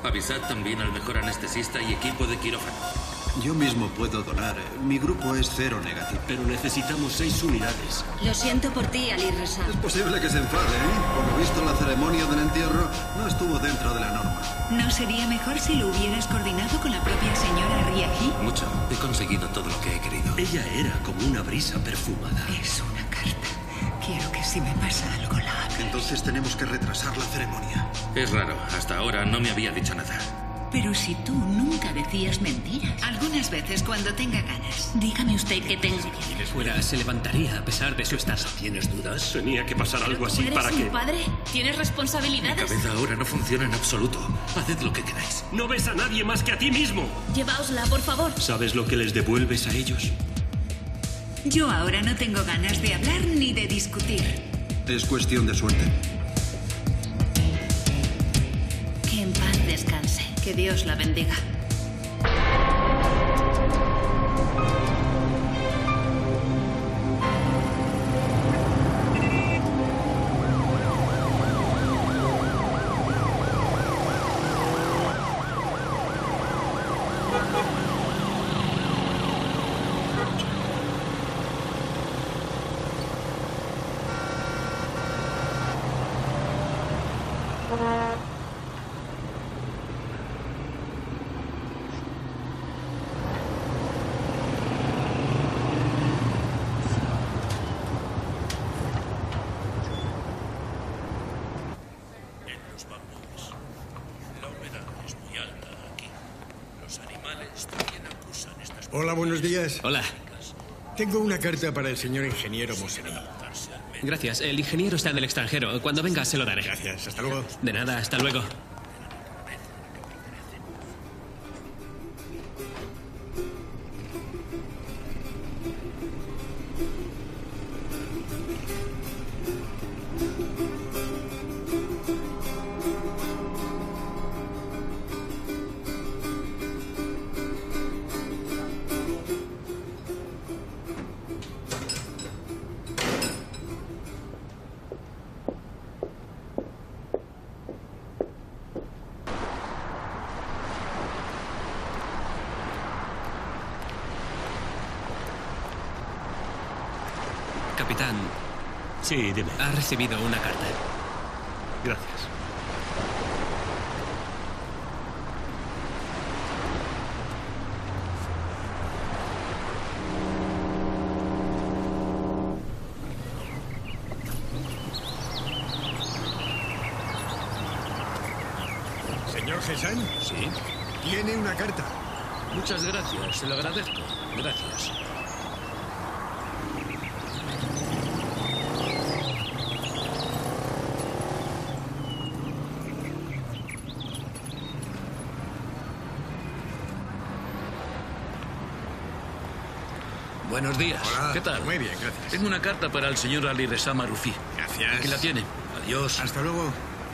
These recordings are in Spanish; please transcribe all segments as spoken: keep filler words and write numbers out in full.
Avisad también al mejor anestesista y equipo de quirófano. Yo mismo puedo donar. Mi grupo es cero negativo. Pero necesitamos seis unidades. Lo siento por ti, Ali Reza. Es posible que se enfade, ¿eh? Por lo visto, la ceremonia del entierro no estuvo dentro de la norma. ¿No sería mejor si lo hubieras coordinado con la propia señora Riahi? Mucho. He conseguido todo lo que he querido. Ella era como una brisa perfumada. Es una carta. Quiero que si me pasa algo la abras. Entonces tenemos que retrasar la ceremonia. Es raro. Hasta ahora no me había dicho nada. Pero si tú nunca decías mentiras. Algunas veces cuando tenga ganas. Dígame usted qué tengo. Si le fuera, se levantaría a pesar de su estado. ¿Tienes dudas? Tenía que pasar algo así ¿Eres para un que... padre? ¿Tienes Mi responsabilidades? cabeza ahora no funciona en absoluto. Haced lo que queráis. No ves a nadie más que a ti mismo. Llevaosla, por favor. ¿Sabes lo que les devuelves a ellos? Yo ahora no tengo ganas de hablar ni de discutir. Es cuestión de suerte. Que en paz descanse. Que Dios la bendiga. Hola, buenos días. Hola. Tengo una carta para el señor ingeniero Moseni. Gracias. El ingeniero está en el extranjero. Cuando venga se lo daré. Gracias. Hasta luego. De nada, hasta luego. Capitán, Sí, dime. ha recibido una carta. Gracias. Señor Gesán, ¿Sí? tiene una carta. Muchas gracias, se lo agradezco. Gracias. Buenos días. Hola. ¿Qué tal? Muy bien, gracias. Tengo una carta para el señor Ali Reza Marufi. Gracias. Aquí la tiene. Adiós. Hasta luego.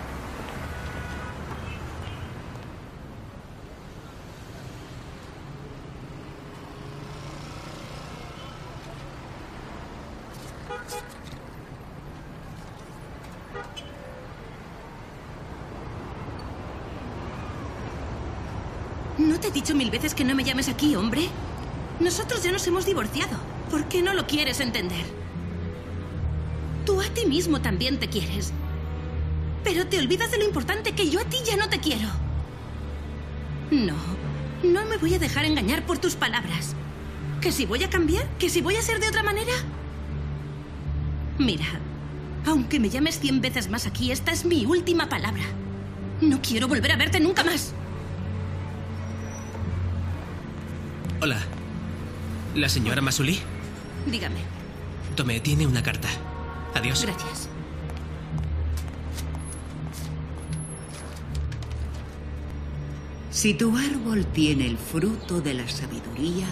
¿No te he dicho mil veces que no me llames aquí, hombre? Nosotros ya nos hemos divorciado. ¿Por qué no lo quieres entender? Tú a ti mismo también te quieres. Pero te olvidas de lo importante, que yo a ti ya no te quiero. No, no me voy a dejar engañar por tus palabras. ¿Que si voy a cambiar? ¿Que si voy a ser de otra manera? Mira, aunque me llames cien veces más aquí, esta es mi última palabra. No quiero volver a verte nunca más. Hola. ¿La señora Masuli? Dígame. Tome, tiene una carta. Adiós. Gracias. Si tu árbol tiene el fruto de la sabiduría,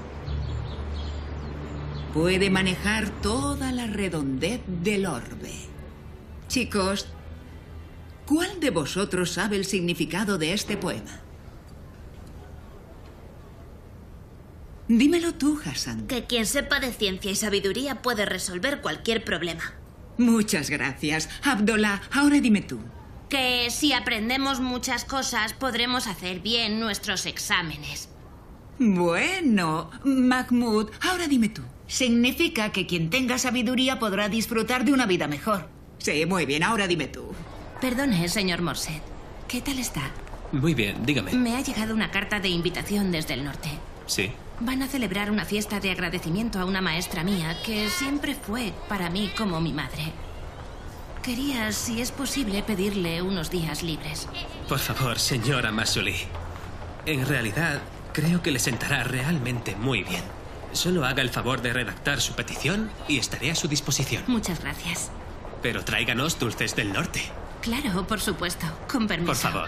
puede manejar toda la redondez del orbe. Chicos, ¿cuál de vosotros sabe el significado de este poema? Dímelo tú, Hassan. Que quien sepa de ciencia y sabiduría puede resolver cualquier problema. Muchas gracias. Abdullah, ahora dime tú. Que si aprendemos muchas cosas podremos hacer bien nuestros exámenes. Bueno, Mahmoud, ahora dime tú. Significa que quien tenga sabiduría podrá disfrutar de una vida mejor. Sí, muy bien, ahora dime tú. Perdone, señor Morset. ¿Qué tal está? Muy bien, dígame. Me ha llegado una carta de invitación desde el norte. Sí. Van a celebrar una fiesta de agradecimiento a una maestra mía que siempre fue para mí como mi madre. Quería, si es posible, pedirle unos días libres. Por favor, señora Masuli. En realidad, creo que le sentará realmente muy bien. Solo haga el favor de redactar su petición y estaré a su disposición. Muchas gracias. Pero tráiganos dulces del norte. Claro, por supuesto. Con permiso. Por favor.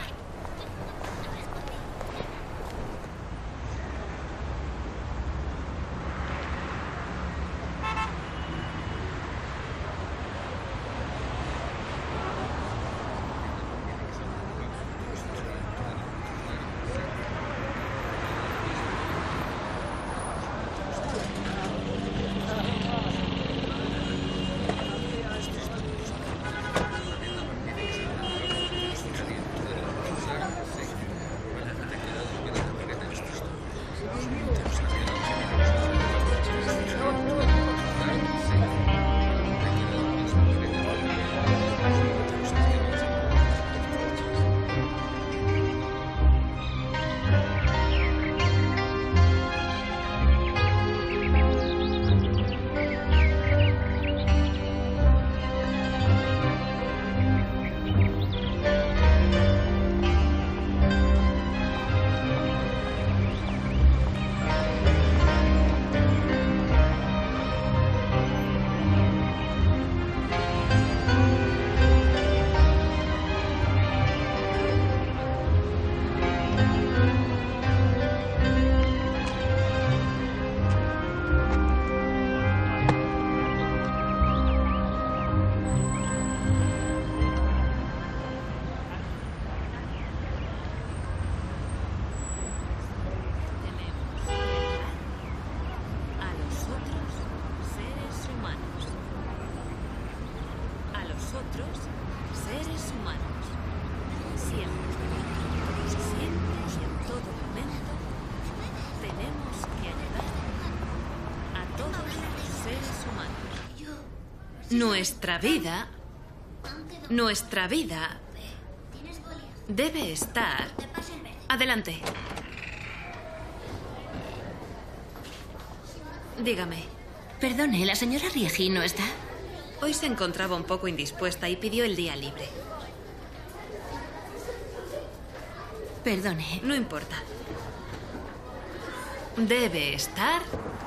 Nuestra vida, nuestra vida debe estar... Adelante. Dígame. Perdone, ¿la señora Rieji no está? Hoy se encontraba un poco indispuesta y pidió el día libre. Perdone. No importa. Debe estar...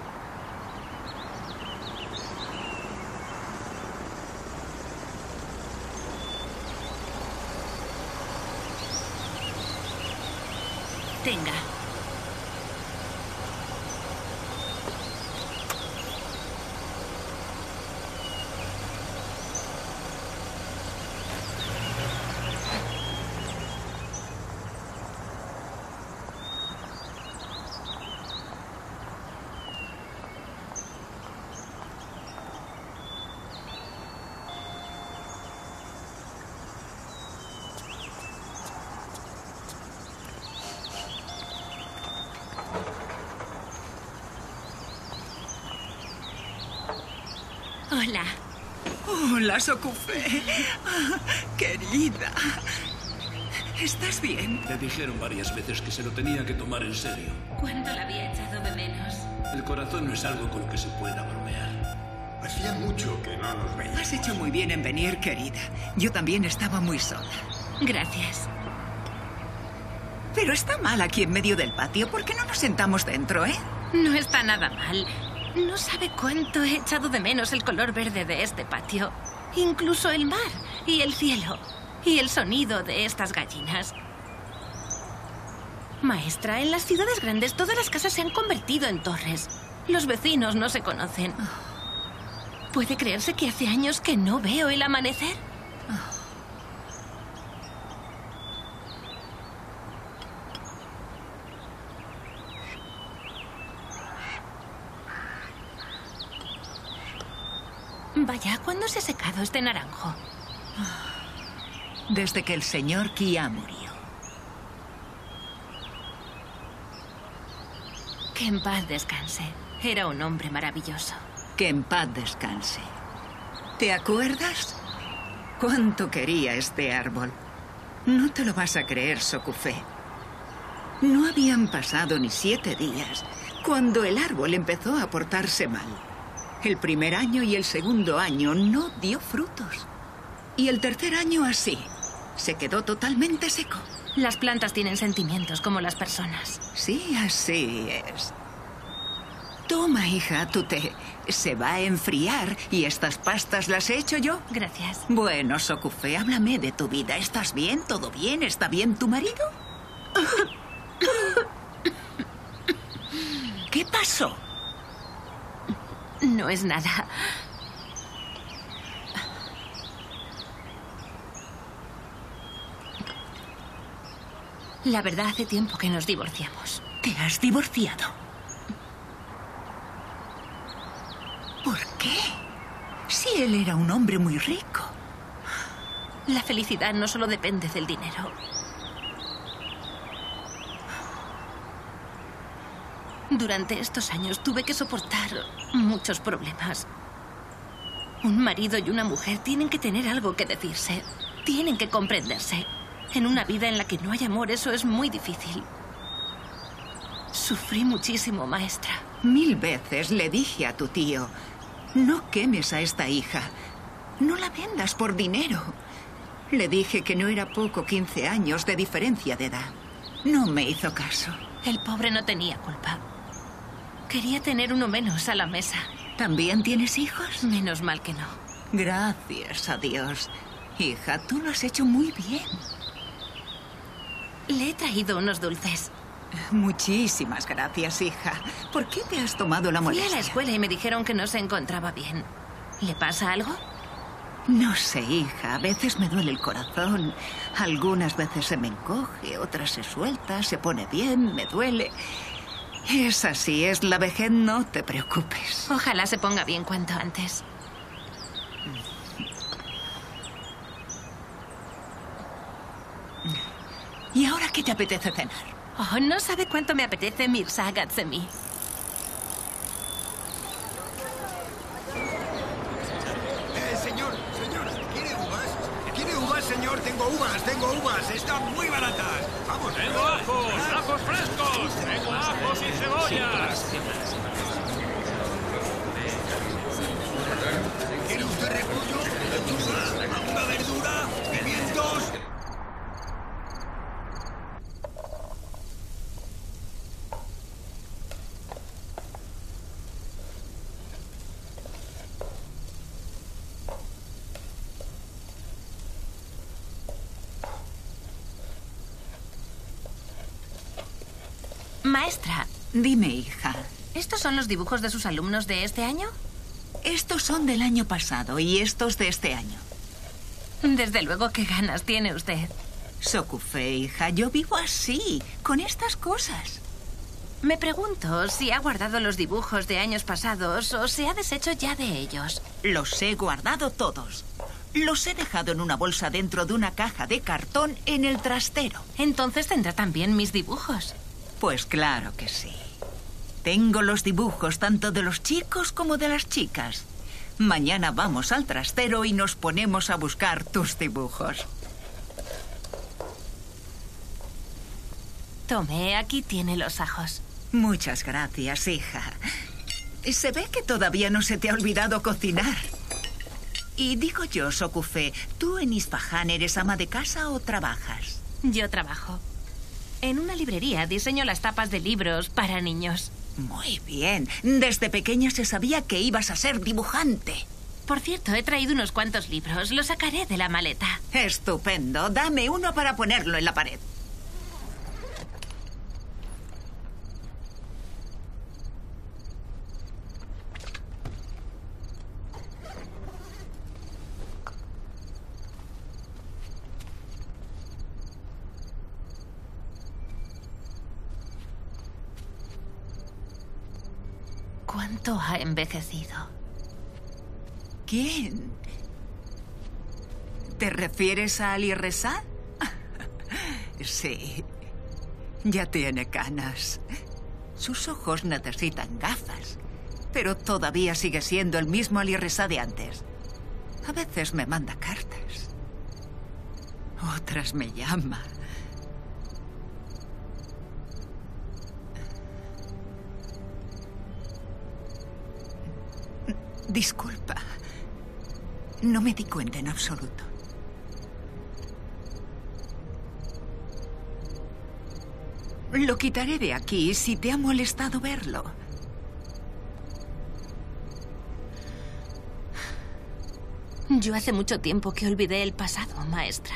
Tenga. Hola. Hola, Sokufé. Querida. ¿Estás bien? Le dijeron varias veces que se lo tenía que tomar en serio. ¿Cuánto la había echado de menos? El corazón no es algo con lo que se pueda bromear. Hacía mucho que no nos veíamos. Has hecho muy bien en venir, querida. Yo también estaba muy sola. Gracias. Pero está mal aquí en medio del patio. ¿Por qué no nos sentamos dentro, eh? No está nada mal. No sabe cuánto he echado de menos el color verde de este patio. Incluso el mar y el cielo. Y el sonido de estas gallinas. Maestra, en las ciudades grandes todas las casas se han convertido en torres. Los vecinos no se conocen. ¿Puede creerse que hace años que no veo el amanecer? Vaya, ¿cuándo se ha secado este naranjo? desde que el señor Kia murió. Que en paz descanse. Era un hombre maravilloso. Que en paz descanse. ¿Te acuerdas? ¿Cuánto quería este árbol? No te lo vas a creer, Sokufé. No habían pasado ni siete días cuando el árbol empezó a portarse mal. El primer año y el segundo año no dio frutos. Y el tercer año así. Se quedó totalmente seco. Las plantas tienen sentimientos como las personas. Sí, así es. Toma, hija, tu té. Se va a enfriar y estas pastas las he hecho yo. Gracias. Bueno, Sokufé, háblame de tu vida. ¿Estás bien? ¿Todo bien? ¿Está bien tu marido? ¿Qué pasó? No es nada. La verdad, hace tiempo que nos divorciamos. ¿Te has divorciado? ¿Por qué? Si él era un hombre muy rico. La felicidad no solo depende del dinero. Durante estos años tuve que soportar muchos problemas. Un marido y una mujer tienen que tener algo que decirse. Tienen que comprenderse. En una vida en la que no hay amor, eso es muy difícil. Sufrí muchísimo, maestra. Mil veces le dije a tu tío, no quemes a esta hija. No la vendas por dinero. Le dije que no era poco quince años de diferencia de edad. No me hizo caso. El pobre no tenía culpa. Quería tener uno menos a la mesa. ¿También tienes hijos? Menos mal que no. Gracias a Dios. Hija, tú lo has hecho muy bien. Le he traído unos dulces. Muchísimas gracias, hija. ¿Por qué te has tomado la molestia? Fui a la escuela y me dijeron que no se encontraba bien. ¿Le pasa algo? No sé, hija. A veces me duele el corazón. Algunas veces se me encoge, otras se suelta, se pone bien, me duele. Es así, es la vejez, no te preocupes. Ojalá se ponga bien cuanto antes. ¿Y ahora qué te apetece cenar? Oh, no sabe cuánto me apetece Mirza Gatsemi. Eh, señor, señora, ¿quiere uvas? ¿Quiere uvas, señor? Tengo uvas, tengo uvas. Están muy baratas. Vamos. Tengo ajos, ajos frescos. Tengo ajos y cebollas. ¿Quiere usted repollo? ¿Lechuga? ¿Alguna verdura? ¿Pimientos? Maestra. Dime, hija. ¿Estos son los dibujos de sus alumnos de este año? Estos son del año pasado y estos de este año. Desde luego, qué ganas tiene usted. Sokufé, hija, yo vivo así, con estas cosas. Me pregunto si ha guardado los dibujos de años pasados o se ha deshecho ya de ellos. Los he guardado todos. Los he dejado en una bolsa dentro de una caja de cartón en el trastero. Entonces tendrá también mis dibujos. Pues claro que sí. Tengo los dibujos tanto de los chicos como de las chicas. Mañana vamos al trastero y nos ponemos a buscar tus dibujos. Tome, aquí tiene los ajos. Muchas gracias, hija. Se ve que todavía no se te ha olvidado cocinar. Y digo yo, Sokufé, ¿tú en Isfahán eres ama de casa o trabajas? Yo trabajo. En una librería diseño las tapas de libros para niños. Muy bien. Desde pequeña se sabía que ibas a ser dibujante. Por cierto, he traído unos cuantos libros. Los sacaré de la maleta. Estupendo. Dame uno para ponerlo en la pared. ¿Cuánto ha envejecido? ¿Quién? ¿Te refieres a Ali Reza? Sí. Ya tiene canas. Sus ojos necesitan gafas. Pero todavía sigue siendo el mismo Ali Reza de antes. A veces me manda cartas. Otras me llama. Disculpa. No me di cuenta en absoluto. Lo quitaré de aquí si te ha molestado verlo. Yo hace mucho tiempo que olvidé el pasado, maestra.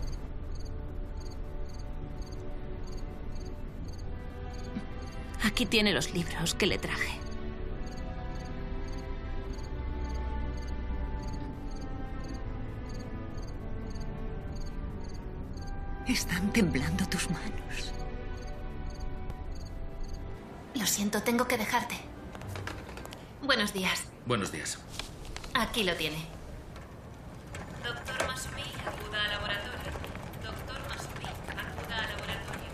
Aquí tiene los libros que le traje. Están temblando tus manos. Lo siento, tengo que dejarte. Buenos días. Buenos días. Aquí lo tiene. Doctor Masumi, acuda al laboratorio. Doctor Masumi, acuda al laboratorio.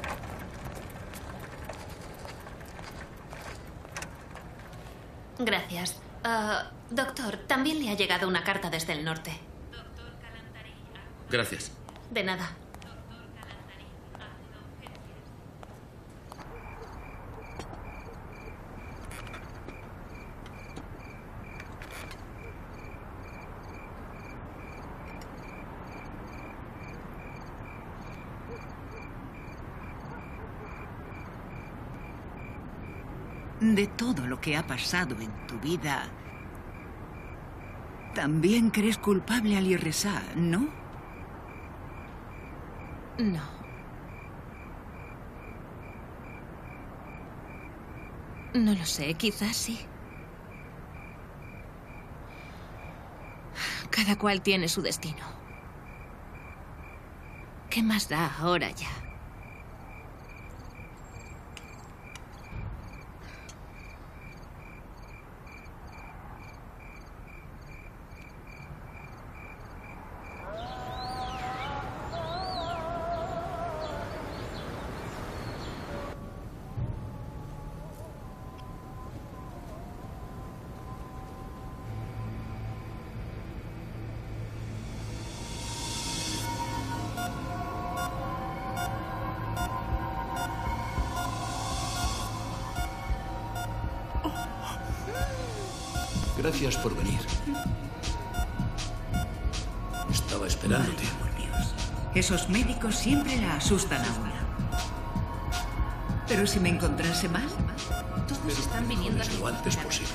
Gracias. Ah, doctor, también le ha llegado una carta desde el norte. Gracias. De nada. De todo lo que ha pasado en tu vida, también crees culpable a Ali Reza, ¿no? No. No lo sé, quizás sí. Cada cual tiene su destino. ¿Qué más da ahora ya? Gracias por venir. Estaba esperándote. Vaya, por Dios. Esos médicos siempre la asustan a una. Pero si me encontrase mal, todos están viniendo aquí. Lo antes posible.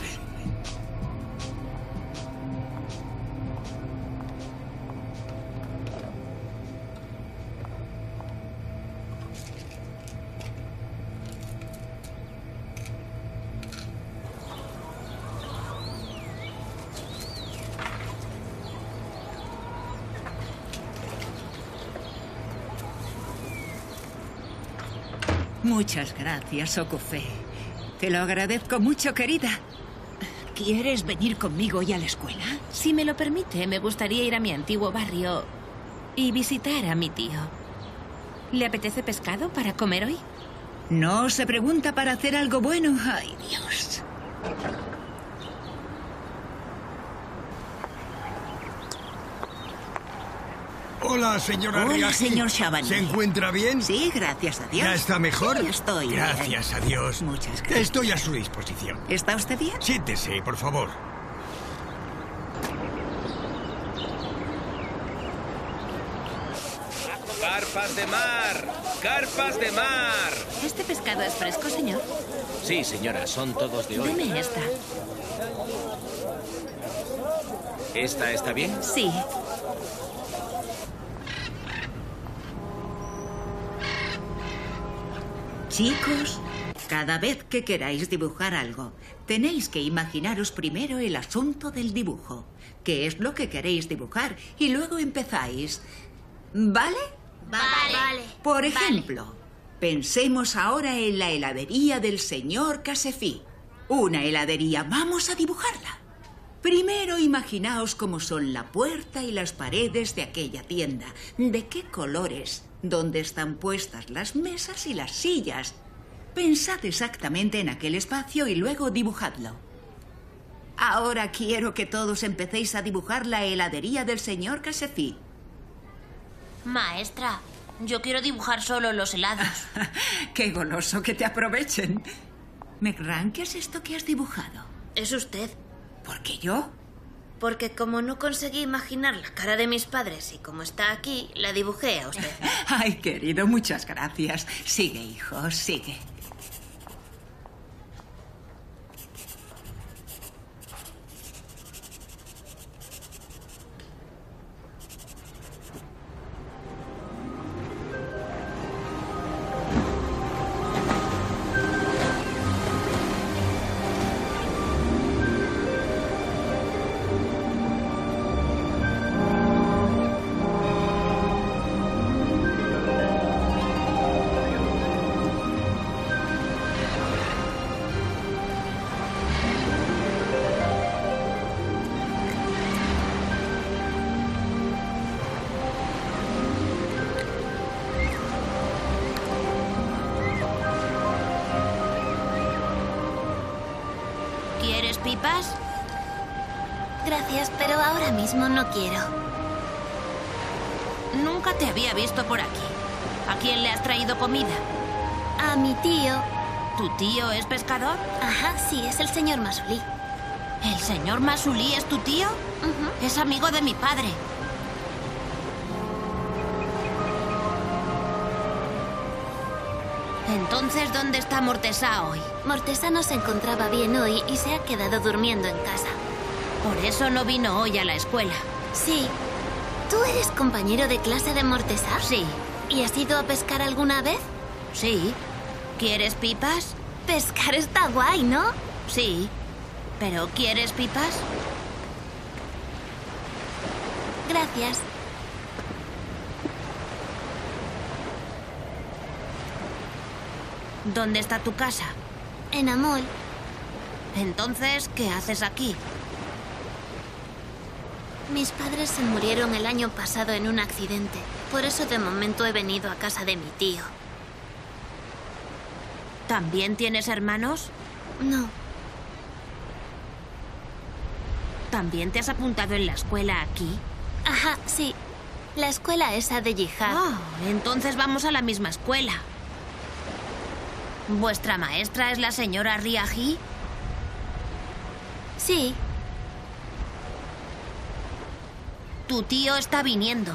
Muchas gracias, Okufe. Te lo agradezco mucho, querida. ¿Quieres venir conmigo hoy a la escuela? Si me lo permite, me gustaría ir a mi antiguo barrio y visitar a mi tío. ¿Le apetece pescado para comer hoy? No se pregunta para hacer algo bueno. Ay, Dios. Hola, señora Hola, Riaji. señor Shabani. ¿Se encuentra bien? Sí, gracias a Dios. ¿Ya está mejor? Sí, estoy bien. Gracias a Dios. Muchas gracias. Estoy a su disposición. ¿Está usted bien? Siéntese, por favor. ¡Carpas de mar! ¡Carpas de mar! ¿Este pescado es fresco, señor? Sí, señora, son todos de hoy. Deme esta. ¿Esta está bien? Sí. Chicos, cada vez que queráis dibujar algo, tenéis que imaginaros primero el asunto del dibujo. ¿Qué es lo que queréis dibujar? Y luego empezáis. ¿Vale? Vale. Vale. Por ejemplo, vale. Pensemos ahora en la heladería del señor Casefi. Una heladería. Vamos a dibujarla. Primero imaginaos cómo son la puerta y las paredes de aquella tienda. ¿De qué colores? ¿Dónde están puestas las mesas y las sillas? Pensad exactamente en aquel espacio y luego dibujadlo. Ahora quiero que todos empecéis a dibujar la heladería del señor Casefy. Maestra, yo quiero dibujar solo los helados. ¡Qué goloso! Que te aprovechen. Megran, ¿qué es esto que has dibujado? Es usted. ¿Por qué yo? Porque como no conseguí imaginar la cara de mis padres y como está aquí, la dibujé a usted. Ay, querido, muchas gracias. Sigue, hijo, sigue. ¿Quieres pipas? Gracias, pero ahora mismo no quiero. Nunca te había visto por aquí. ¿A quién le has traído comida? A mi tío. ¿Tu tío es pescador? Ajá, sí, es el señor Masulí. ¿El señor Masulí es tu tío? Uh-huh. Es amigo de mi padre. Entonces, ¿dónde está Mortesá hoy? Mortesá no se encontraba bien hoy y se ha quedado durmiendo en casa. Por eso no vino hoy a la escuela. Sí. ¿Tú eres compañero de clase de Mortesá? Sí. ¿Y has ido a pescar alguna vez? Sí. ¿Quieres pipas? Pescar está guay, ¿no? Sí. ¿Pero quieres pipas? Gracias. ¿Dónde está tu casa? En Amol. Entonces, ¿qué haces aquí? Mis padres se murieron el año pasado en un accidente. Por eso de momento he venido a casa de mi tío. ¿También tienes hermanos? No. ¿También te has apuntado en la escuela aquí? Ajá, sí. La escuela esa de Yihad. Oh, entonces vamos a la misma escuela. ¿Vuestra maestra es la señora Riahi? Sí. Tu tío está viniendo.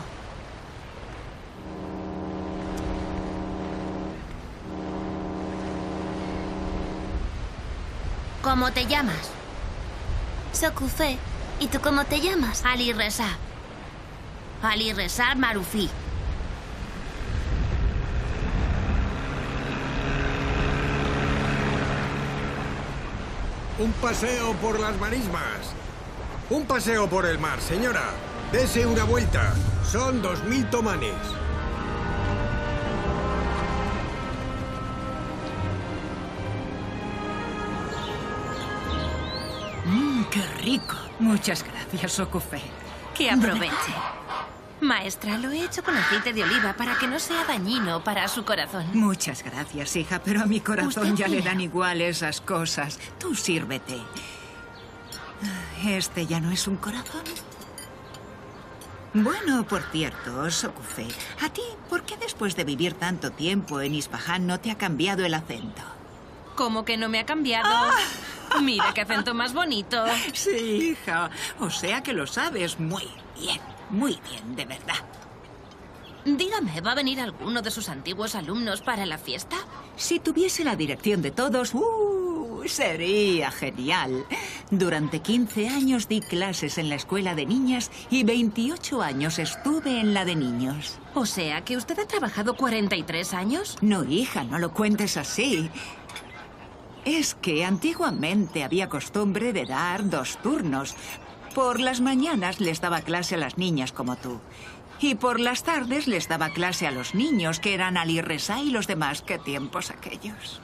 ¿Cómo te llamas? Sokufé. ¿Y tú cómo te llamas? Ali Reza. Ali Reza Marufi. Un paseo por las marismas. Un paseo por el mar, señora. Dese una vuelta. Son dos mil tomanes. Mmm, qué rico. Muchas gracias, Sokufé. Que aproveche. Maestra, lo he hecho con aceite de oliva para que no sea dañino para su corazón. Muchas gracias, hija, pero a mi corazón ya le mira. dan igual esas cosas. Tú sírvete. ¿Este ya no es un corazón? Bueno, por cierto, Sokufé, ¿a ti por qué después de vivir tanto tiempo en Isfahan no te ha cambiado el acento? ¿Cómo que no me ha cambiado? ¡Ah! Mira qué acento más bonito. Sí, hija. O sea que lo sabes muy bien. Muy bien, de verdad. Dígame, ¿va a venir alguno de sus antiguos alumnos para la fiesta? Si tuviese la dirección de todos, ¡uh! Sería genial. Durante quince años di clases en la escuela de niñas y veintiocho años estuve en la de niños. O sea, que usted ha trabajado cuarenta y tres años. No, hija, no lo cuentes así. Es que antiguamente había costumbre de dar dos turnos. Por las mañanas les daba clase a las niñas como tú. Y por las tardes les daba clase a los niños, que eran Ali Reza y los demás. ¡Qué tiempos aquellos!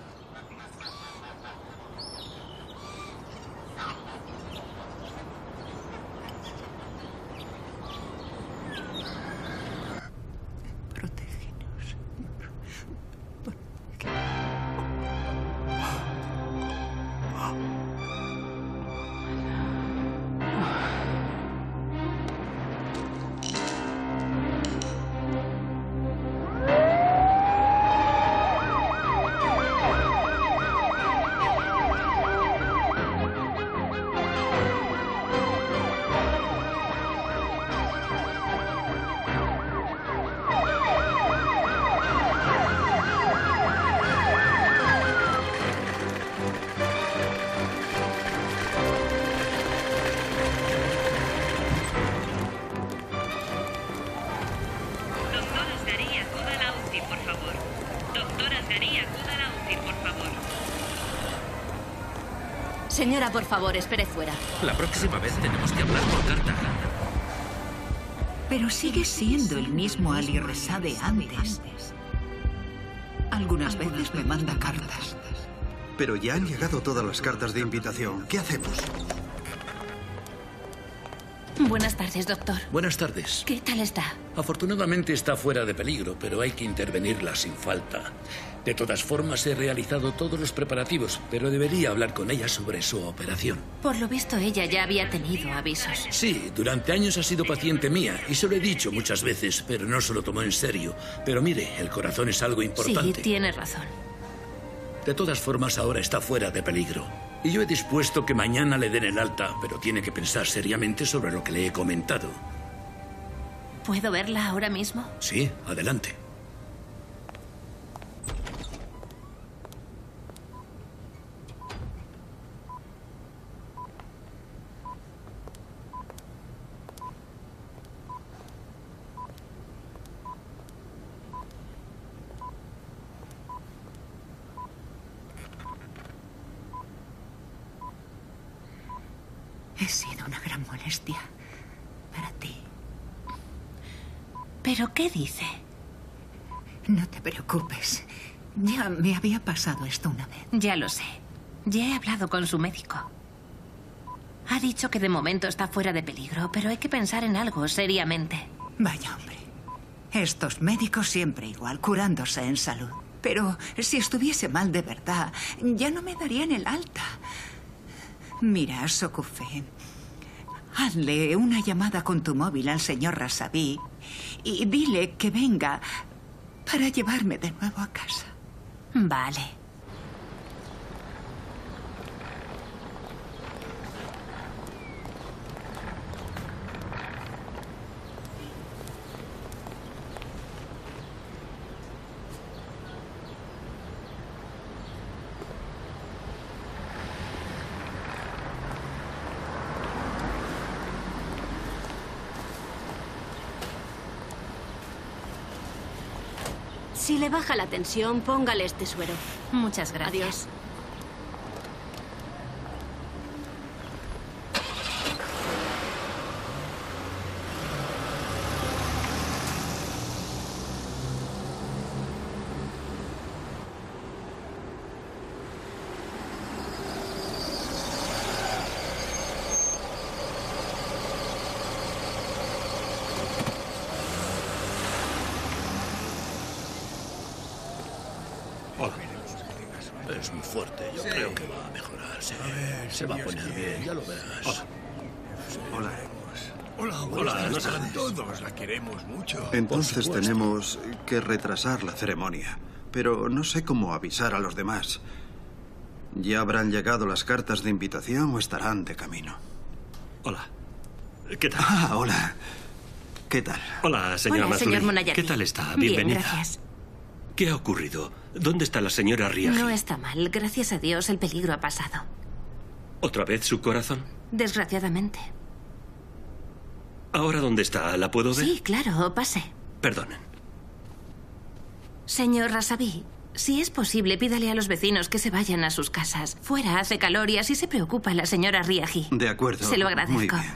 Señora, por favor, espere fuera. La próxima vez tenemos que hablar por carta. Pero sigue siendo el mismo Ali Reza de antes. Algunas veces me manda cartas. Pero ya han llegado todas las cartas de invitación. ¿Qué hacemos? Buenas tardes, doctor. Buenas tardes. ¿Qué tal está? Afortunadamente está fuera de peligro, pero hay que intervenirla sin falta. De todas formas, he realizado todos los preparativos, pero debería hablar con ella sobre su operación. Por lo visto, ella ya había tenido avisos. Sí, durante años ha sido paciente mía, y se lo he dicho muchas veces, pero no se lo tomó en serio. Pero mire, el corazón es algo importante. Sí, tiene razón. De todas formas, ahora está fuera de peligro. Y yo he dispuesto que mañana le den el alta, pero tiene que pensar seriamente sobre lo que le he comentado. ¿Puedo verla ahora mismo? Sí, adelante. He sido una gran molestia para ti. ¿Pero qué dice? No te preocupes. Ya me había pasado esto una vez. Ya lo sé. Ya he hablado con su médico. Ha dicho que de momento está fuera de peligro, pero hay que pensar en algo seriamente. Vaya hombre. Estos médicos siempre igual, curándose en salud. Pero si estuviese mal de verdad, ya no me darían el alta. Mira, Sokufé, hazle una llamada con tu móvil al señor Rasabi y dile que venga para llevarme de nuevo a casa. Vale. Si le baja la tensión, póngale este suero. Muchas gracias. Adiós. Es muy fuerte. Yo sí. creo que va a mejorar. Sí. A ver, se va a poner bien, ya lo verás. Hola. Hola, Hola, no saben todos, la queremos mucho. Entonces tenemos que retrasar la ceremonia, pero no sé cómo avisar a los demás. ¿Ya habrán llegado las cartas de invitación o estarán de camino? Hola. ¿Qué tal? Ah, hola. ¿Qué tal? Hola, señora Hola, señor Mazuli. Monayaki. ¿Qué tal está? Bienvenida. Bien, gracias. ¿Qué ha ocurrido? ¿Dónde está la señora Riaji? No está mal. Gracias a Dios, el peligro ha pasado. ¿Otra vez su corazón? Desgraciadamente. ¿Ahora dónde está? ¿La puedo ver? Sí, claro. Pase. Perdonen. Señor Rasabi, si es posible, pídale a los vecinos que se vayan a sus casas. Fuera hace calor y así se preocupa la señora Riaji. De acuerdo. Se lo agradezco. Muy bien.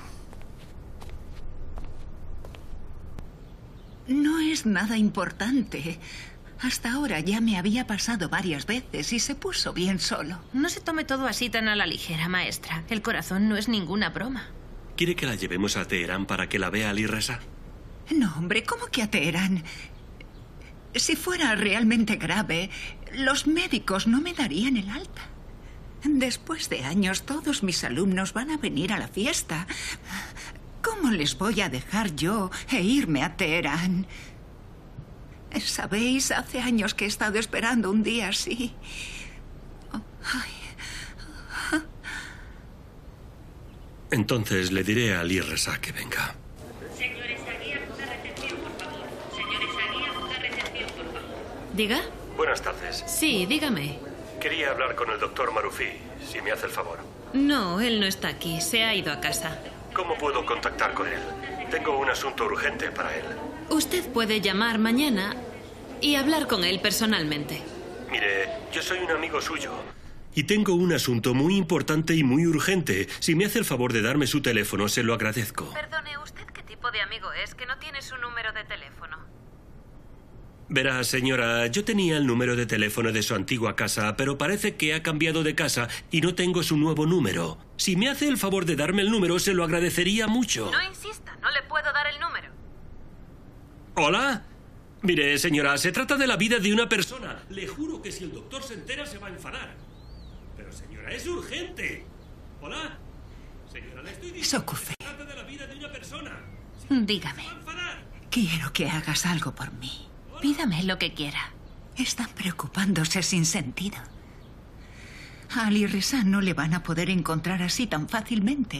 No es nada importante. Hasta ahora ya me había pasado varias veces y se puso bien solo. No se tome todo así tan a la ligera, maestra. El corazón no es ninguna broma. ¿Quiere que la llevemos a Teherán para que la vea Ali Reza? No, hombre, ¿cómo que a Teherán? Si fuera realmente grave, los médicos no me darían el alta. Después de años, todos mis alumnos van a venir a la fiesta. ¿Cómo les voy a dejar yo e irme a Teherán? Sabéis, hace años que he estado esperando un día así. Ay. Entonces le diré a Ali Reza que venga. Señores, aquí acuda recepción, por favor. Señores, aquí acuda recepción, por favor. ¿Diga? Buenas tardes. Sí, dígame. Quería hablar con el doctor Marufi, si me hace el favor. No, él no está aquí. Se ha ido a casa. ¿Cómo puedo contactar con él? Tengo un asunto urgente para él. Usted puede llamar mañana y hablar con él personalmente. Mire, yo soy un amigo suyo Y tengo un asunto muy importante y muy urgente. Si me hace el favor de darme su teléfono, se lo agradezco. Perdone, ¿usted qué tipo de amigo es que no tiene su número de teléfono? Verá, señora, yo tenía el número de teléfono de su antigua casa, pero parece que ha cambiado de casa y no tengo su nuevo número. Si me hace el favor de darme el número, se lo agradecería mucho. No insista, no le puedo dar el número. ¿Hola? Mire, señora, se trata de la vida de una persona. Le juro que si el doctor se entera, se va a enfadar. Pero, señora, es urgente. ¿Hola? Señora, le estoy diciendo Sokufe. que se trata de la vida de una persona. Dígame. Quiero que hagas algo por mí. Pídame lo que quiera. Están preocupándose sin sentido. A Ali Reza no le van a poder encontrar así tan fácilmente.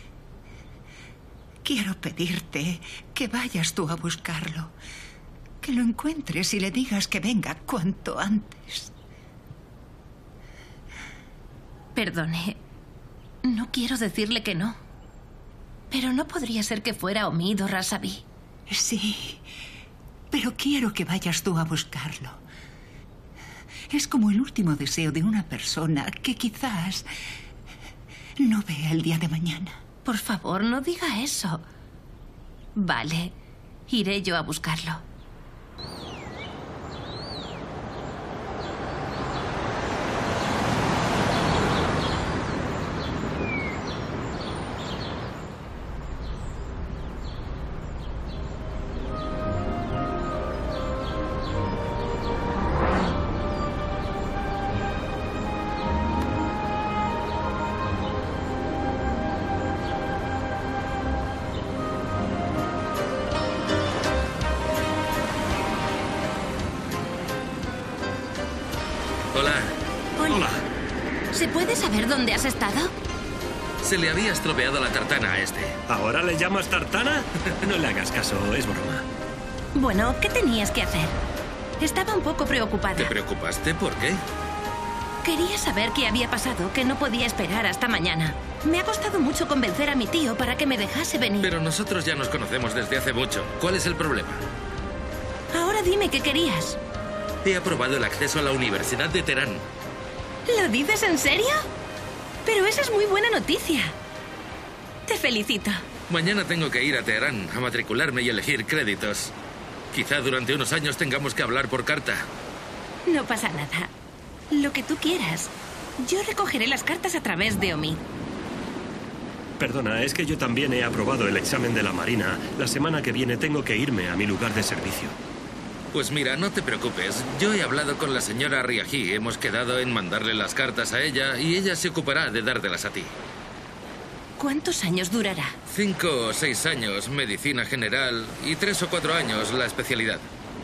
Quiero pedirte que vayas tú a buscarlo. Que lo encuentres y le digas que venga cuanto antes. Perdone. No quiero decirle que no. Pero no podría ser que fuera Omid o Rasabi. Sí, pero quiero que vayas tú a buscarlo. Es como el último deseo de una persona que quizás no vea el día de mañana. Por favor, no diga eso. Vale, iré yo a buscarlo. ¿Se puede saber dónde has estado? Se le había estropeado la tartana a este. ¿Ahora le llamas tartana? No le hagas caso, es broma. Bueno, ¿qué tenías que hacer? Estaba un poco preocupada. ¿Te preocupaste? ¿Por qué? Quería saber qué había pasado, que no podía esperar hasta mañana. Me ha costado mucho convencer a mi tío para que me dejase venir. Pero nosotros ya nos conocemos desde hace mucho. ¿Cuál es el problema? Ahora dime qué querías. He aprobado el acceso a la Universidad de Teherán. ¿Lo dices en serio? Pero esa es muy buena noticia. Te felicito. Mañana tengo que ir a Teherán a matricularme y elegir créditos. Quizá durante unos años tengamos que hablar por carta. No pasa nada. Lo que tú quieras. Yo recogeré las cartas a través de Omid. Perdona, es que yo también he aprobado el examen de la Marina. La semana que viene tengo que irme a mi lugar de servicio. Pues mira, no te preocupes. Yo he hablado con la señora Riahi. Hemos quedado en mandarle las cartas a ella y ella se ocupará de dártelas a ti. ¿Cuántos años durará? Cinco o seis años, medicina general, y tres o cuatro años, la especialidad.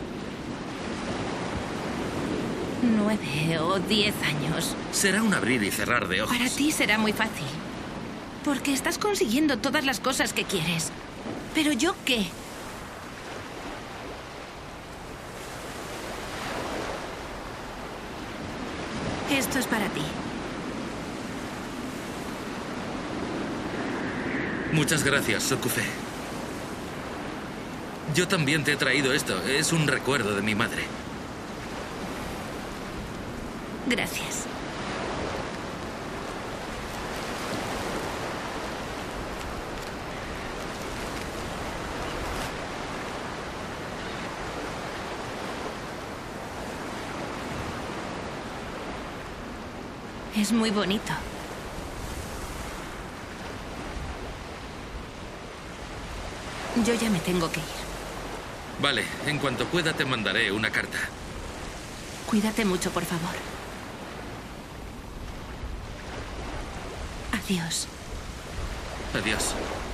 Nueve o diez años. Será un abrir y cerrar de ojos. Para ti será muy fácil. Porque estás consiguiendo todas las cosas que quieres. ¿Pero yo qué? Esto es para ti. Muchas gracias, Sokufe. Yo también te he traído esto. Es un recuerdo de mi madre. Gracias. Es muy bonito. Yo ya me tengo que ir. Vale, en cuanto pueda te mandaré una carta. Cuídate mucho, por favor. Adiós. Adiós.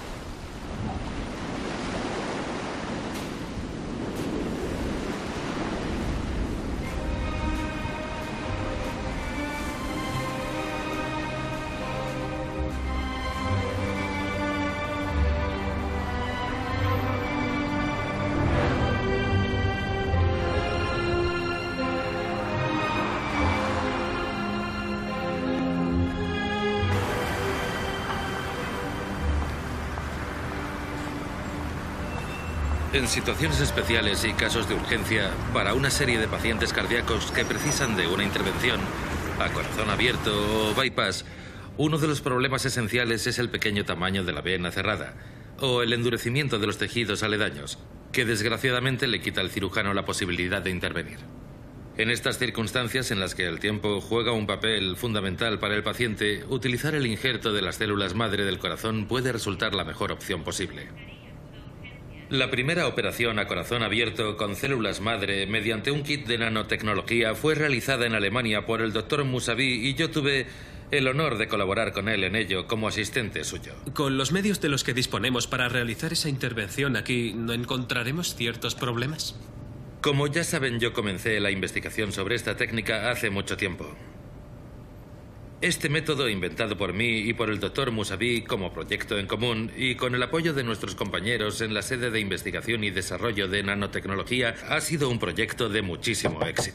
En situaciones especiales y casos de urgencia, para una serie de pacientes cardíacos que precisan de una intervención, a corazón abierto o bypass, uno de los problemas esenciales es el pequeño tamaño de la vena cerrada o el endurecimiento de los tejidos aledaños, que desgraciadamente le quita al cirujano la posibilidad de intervenir. En estas circunstancias en las que el tiempo juega un papel fundamental para el paciente, utilizar el injerto de las células madre del corazón puede resultar la mejor opción posible. La primera operación a corazón abierto con células madre mediante un kit de nanotecnología fue realizada en Alemania por el doctor Musavi y yo tuve el honor de colaborar con él en ello como asistente suyo. Con los medios de los que disponemos para realizar esa intervención aquí, ¿no encontraremos ciertos problemas? Como ya saben, yo comencé la investigación sobre esta técnica hace mucho tiempo. Este método, inventado por mí y por el doctor Musavi como proyecto en común, y con el apoyo de nuestros compañeros en la sede de investigación y desarrollo de nanotecnología, ha sido un proyecto de muchísimo éxito.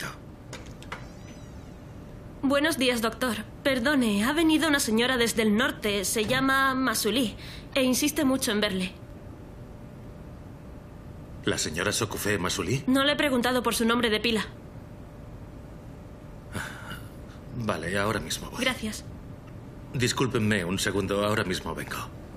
Buenos días, doctor. Perdone, ha venido una señora desde el norte, se llama Masuli, e insiste mucho en verle. ¿La señora Sokufé Masuli? No le he preguntado por su nombre de pila. Vale, ahora mismo voy. Gracias. Discúlpenme un segundo, ahora mismo vengo.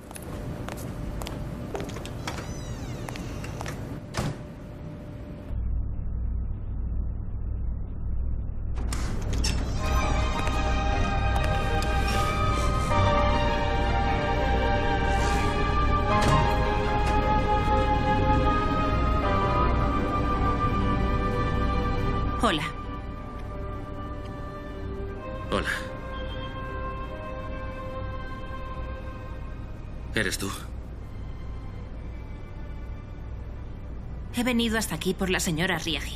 Hola. Hola. ¿Eres tú? He venido hasta aquí por la señora Riagi.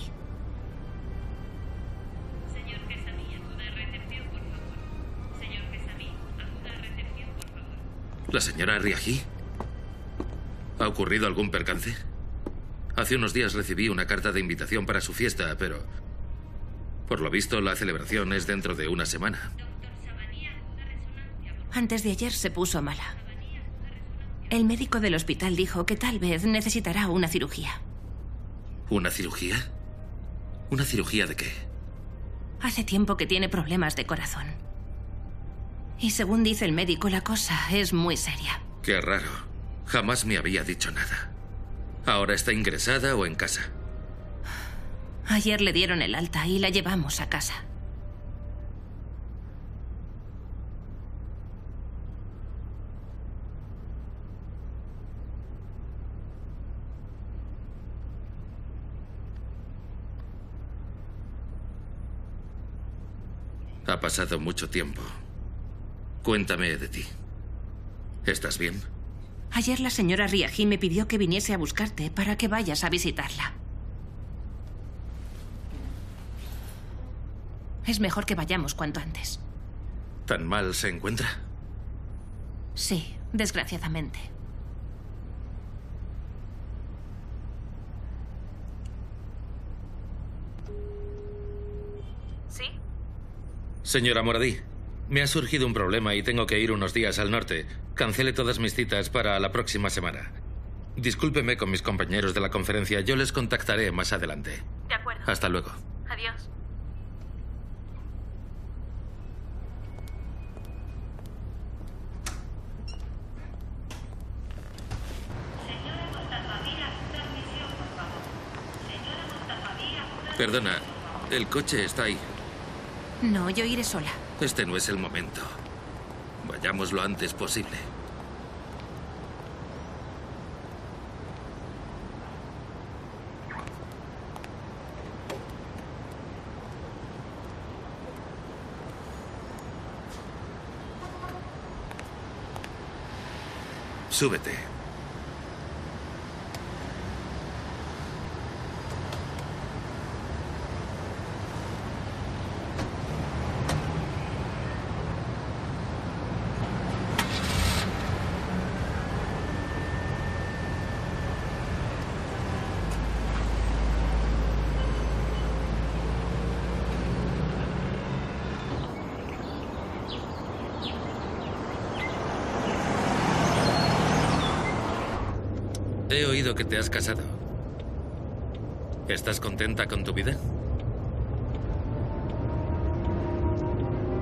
Señor Kesami, acuda a recepción, por favor. Señor Kesami, acuda a recepción, por favor. ¿La señora Riagi? ¿Ha ocurrido algún percance? Hace unos días recibí una carta de invitación para su fiesta, pero por lo visto la celebración es dentro de una semana. Antes de ayer se puso mala. El médico del hospital dijo que tal vez necesitará una cirugía. ¿Una cirugía? ¿Una cirugía de qué? Hace tiempo que tiene problemas de corazón. Y según dice el médico, la cosa es muy seria. Qué raro. Jamás me había dicho nada. ¿Ahora está ingresada o en casa? Ayer le dieron el alta y la llevamos a casa. Ha pasado mucho tiempo. Cuéntame de ti. ¿Estás bien? Ayer la señora Riagi me pidió que viniese a buscarte para que vayas a visitarla. Es mejor que vayamos cuanto antes. ¿Tan mal se encuentra? Sí, desgraciadamente. ¿Sí? Señora Moradí, me ha surgido un problema y tengo que ir unos días al norte. Cancele todas mis citas para la próxima semana. Discúlpeme con mis compañeros de la conferencia. Yo les contactaré más adelante. De acuerdo. Hasta luego. Adiós. Perdona, el coche está ahí. No, yo iré sola. Este no es el momento. Vayamos lo antes posible. Súbete. He oído que te has casado. ¿Estás contenta con tu vida?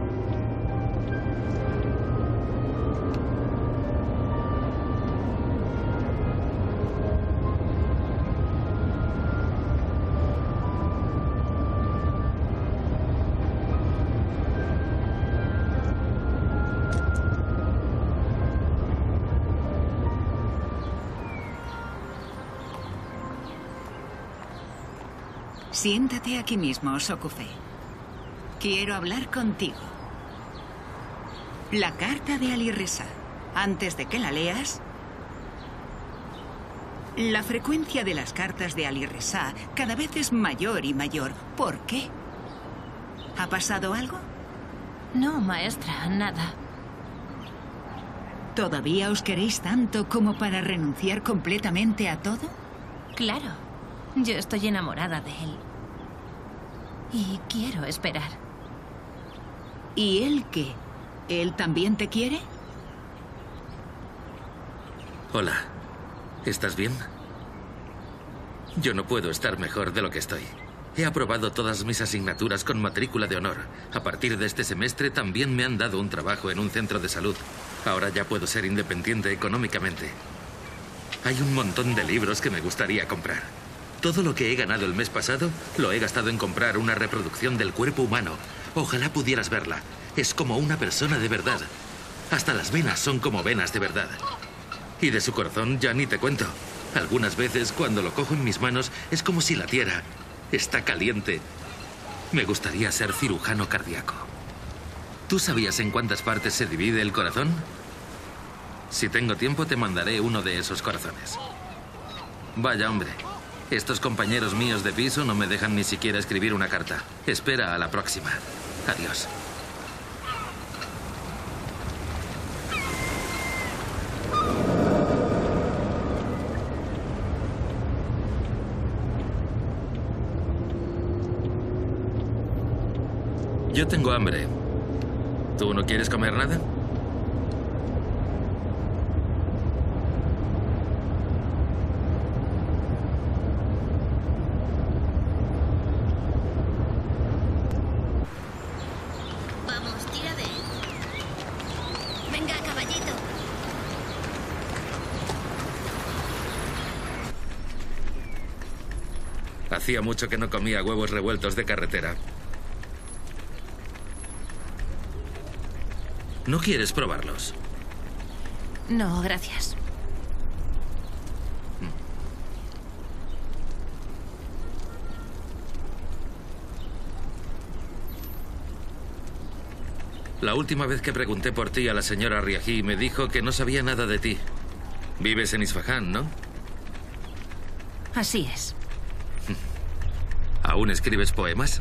Siéntate aquí mismo, Sokufe. Quiero hablar contigo. La carta de Ali Reza. Antes de que la leas... La frecuencia de las cartas de Ali Reza cada vez es mayor y mayor. ¿Por qué? ¿Ha pasado algo? No, maestra, nada. ¿Todavía os queréis tanto como para renunciar completamente a todo? Claro. Yo estoy enamorada de él. Y quiero esperar. ¿Y él qué? ¿Él también te quiere? Hola. ¿Estás bien? Yo no puedo estar mejor de lo que estoy. He aprobado todas mis asignaturas con matrícula de honor. A partir de este semestre también me han dado un trabajo en un centro de salud. Ahora ya puedo ser independiente económicamente. Hay un montón de libros que me gustaría comprar. Todo lo que he ganado el mes pasado lo he gastado en comprar una reproducción del cuerpo humano. Ojalá pudieras verla. Es como una persona de verdad. Hasta las venas son como venas de verdad. Y de su corazón ya ni te cuento. Algunas veces cuando lo cojo en mis manos es como si latiera. Está caliente. Me gustaría ser cirujano cardíaco. ¿Tú sabías en cuántas partes se divide el corazón? Si tengo tiempo te mandaré uno de esos corazones. Vaya hombre. Estos compañeros míos de piso no me dejan ni siquiera escribir una carta. Espera a la próxima. Adiós. Yo tengo hambre. ¿Tú no quieres comer nada? Vamos, tira de él. Venga, caballito. Hacía mucho que no comía huevos revueltos de carretera. ¿No quieres probarlos? No, gracias. La última vez que pregunté por ti a la señora Riahi me dijo que no sabía nada de ti. Vives en Isfahán, ¿no? Así es. ¿Aún escribes poemas?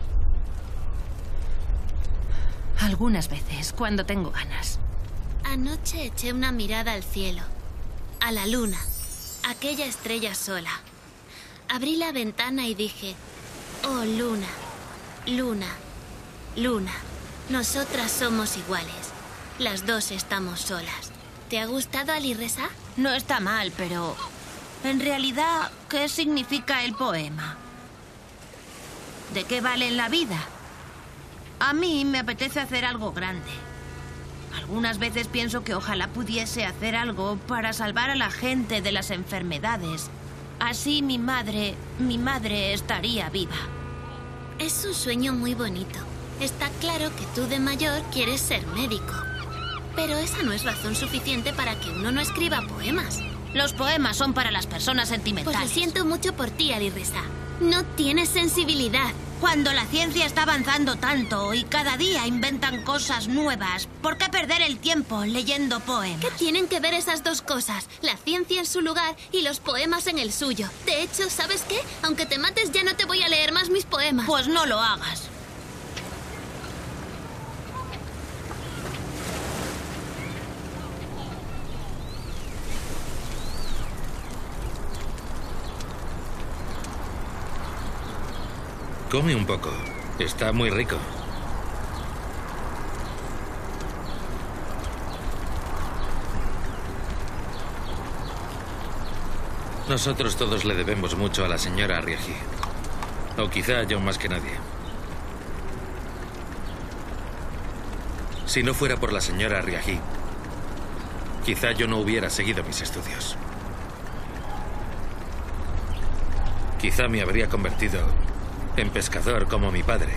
Algunas veces, cuando tengo ganas. Anoche eché una mirada al cielo, a la luna, aquella estrella sola. Abrí la ventana y dije, oh luna, luna, luna, nosotras somos iguales. Las dos estamos solas. ¿Te ha gustado Ali Reza? No está mal, pero... En realidad, ¿qué significa el poema? ¿De qué vale en la vida? A mí me apetece hacer algo grande. Algunas veces pienso que ojalá pudiese hacer algo para salvar a la gente de las enfermedades. Así mi madre, mi madre estaría viva. Es un sueño muy bonito. Está claro que tú de mayor quieres ser médico. Pero esa no es razón suficiente para que uno no escriba poemas. Los poemas son para las personas sentimentales. Pues lo siento mucho por ti, Ali Reza. No tienes sensibilidad. Cuando la ciencia está avanzando tanto y cada día inventan cosas nuevas, ¿por qué perder el tiempo leyendo poemas? ¿Qué tienen que ver esas dos cosas? La ciencia en su lugar y los poemas en el suyo. De hecho, ¿sabes qué? Aunque te mates ya no te voy a leer más mis poemas. Pues no lo hagas. Come un poco. Está muy rico. Nosotros todos le debemos mucho a la señora Riahi. O quizá yo más que nadie. Si no fuera por la señora Riahi, quizá yo no hubiera seguido mis estudios. Quizá me habría convertido en pescador como mi padre.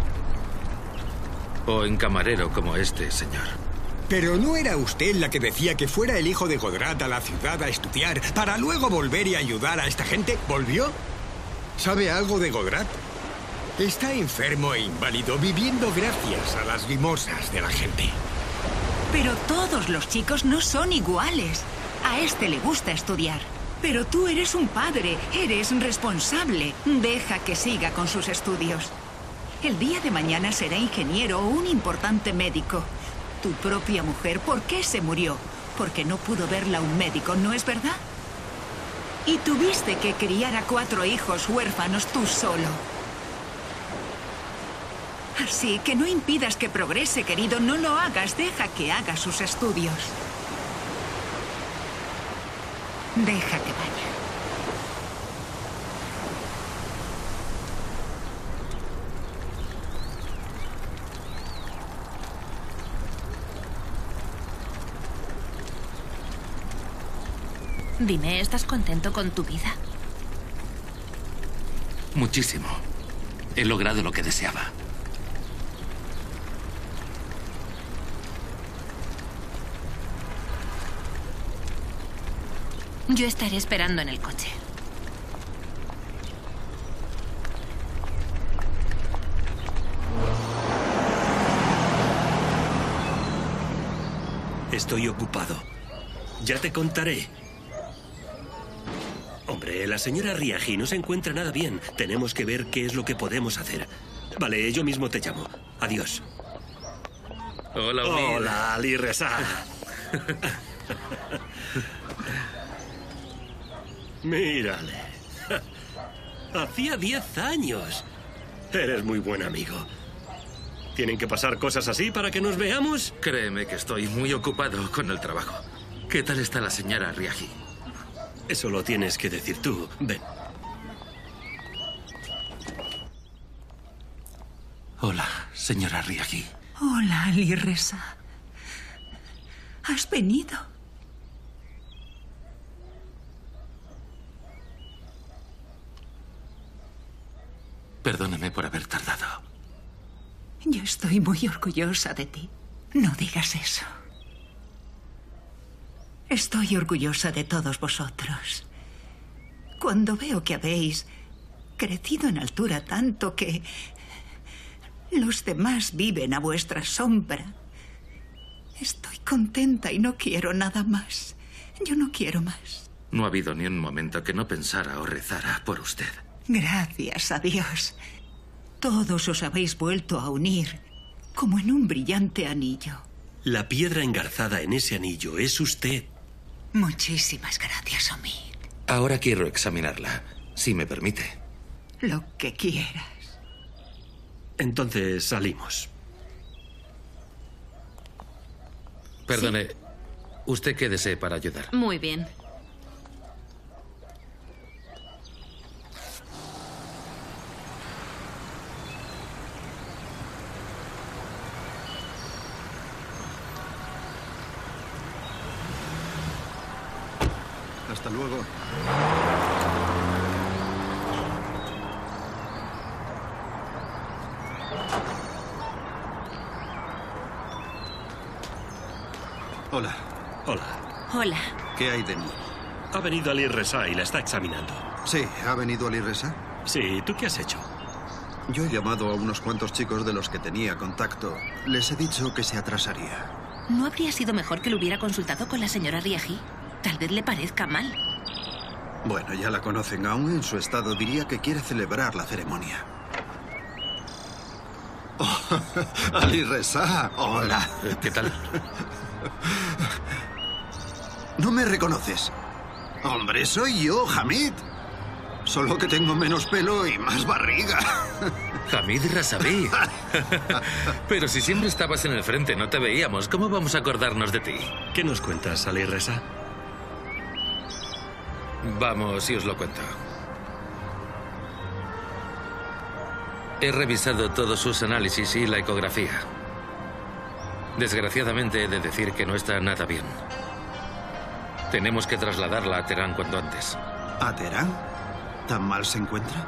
O en camarero como este señor. Pero ¿no era usted la que decía que fuera el hijo de Godrat a la ciudad a estudiar para luego volver y ayudar a esta gente? ¿Volvió? ¿Sabe algo de Godrat? Está enfermo e inválido, viviendo gracias a las limosnas de la gente. Pero todos los chicos no son iguales. A este le gusta estudiar. Pero tú eres un padre, eres responsable. Deja que siga con sus estudios. El día de mañana será ingeniero o un importante médico. Tu propia mujer, ¿por qué se murió? Porque no pudo verla un médico, ¿no es verdad? Y tuviste que criar a cuatro hijos huérfanos tú solo. Así que no impidas que progrese, querido. No lo hagas. Deja que haga sus estudios. Deja que vaya. Dime, ¿estás contento con tu vida? Muchísimo. He logrado lo que deseaba. Yo estaré esperando en el coche. Estoy ocupado. Ya te contaré. Hombre, la señora Riagi no se encuentra nada bien. Tenemos que ver qué es lo que podemos hacer. Vale, yo mismo te llamo. Adiós. Hola, Omid. Hola, Ali Reza. Mírale. Hacía diez años. Eres muy buen amigo. ¿Tienen que pasar cosas así para que nos veamos? Créeme que estoy muy ocupado con el trabajo. ¿Qué tal está la señora Riagi? Eso lo tienes que decir tú. Ven. Hola, señora Riagi. Hola, Ali Reza. ¿Has venido? Perdóname por haber tardado. Yo estoy muy orgullosa de ti. No digas eso. Estoy orgullosa de todos vosotros. Cuando veo que habéis crecido en altura tanto que los demás viven a vuestra sombra, estoy contenta y no quiero nada más. Yo no quiero más. No ha habido ni un momento que no pensara o rezara por usted. Gracias a Dios. Todos os habéis vuelto a unir como en un brillante anillo. La piedra engarzada en ese anillo es usted. Muchísimas gracias, Omid. Ahora quiero examinarla, si me permite. Lo que quieras. Entonces salimos. Perdone, ¿sí? ¿Usted qué desee para ayudar? Muy bien. Hasta luego. Hola. Hola. Hola. ¿Qué hay de mí? Ha venido Ali Reza y la está examinando. Sí, ¿ha venido Ali Reza? Sí, ¿tú qué has hecho? Yo he llamado a unos cuantos chicos de los que tenía contacto. Les he dicho que se atrasaría. ¿No habría sido mejor que lo hubiera consultado con la señora Riagi? Tal vez le parezca mal. Bueno, ya la conocen. Aún en su estado diría que quiere celebrar la ceremonia. Oh, Ali Reza, hola. ¿Qué tal? ¿No me reconoces? Hombre, soy yo, Hamid. Solo que tengo menos pelo y más barriga. Hamid Rasabi. Pero si siempre estabas en el frente, no te veíamos. ¿Cómo vamos a acordarnos de ti? ¿Qué nos cuentas, Ali Reza? Vamos, y os lo cuento. He revisado todos sus análisis y la ecografía. Desgraciadamente he de decir que no está nada bien. Tenemos que trasladarla a Teherán cuanto antes. ¿A Teherán? ¿Tan mal se encuentra?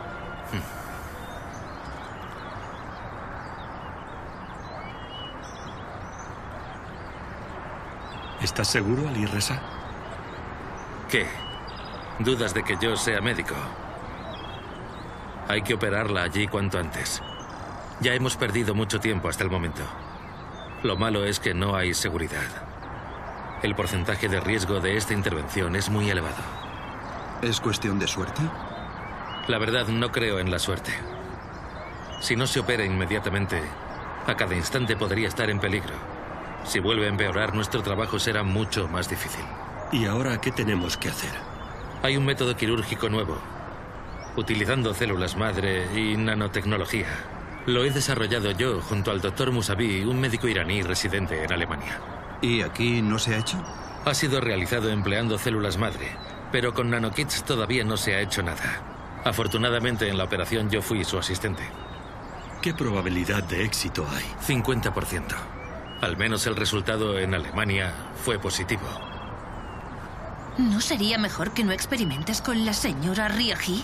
¿Estás seguro, Ali Reza? ¿Qué? ¿Dudas de que yo sea médico? Hay que operarla allí cuanto antes. Ya hemos perdido mucho tiempo hasta el momento. Lo malo es que no hay seguridad. El porcentaje de riesgo de esta intervención es muy elevado. ¿Es cuestión de suerte? La verdad, no creo en la suerte. Si no se opera inmediatamente, a cada instante podría estar en peligro. Si vuelve a empeorar, nuestro trabajo será mucho más difícil. ¿Y ahora qué tenemos que hacer? Hay un método quirúrgico nuevo, utilizando células madre y nanotecnología. Lo he desarrollado yo junto al doctor Musavi, un médico iraní residente en Alemania. ¿Y aquí no se ha hecho? Ha sido realizado empleando células madre, pero con nanokits todavía no se ha hecho nada. Afortunadamente, en la operación yo fui su asistente. ¿Qué probabilidad de éxito hay? cincuenta por ciento. Al menos el resultado en Alemania fue positivo. ¿No sería mejor que no experimentes con la señora Riahi?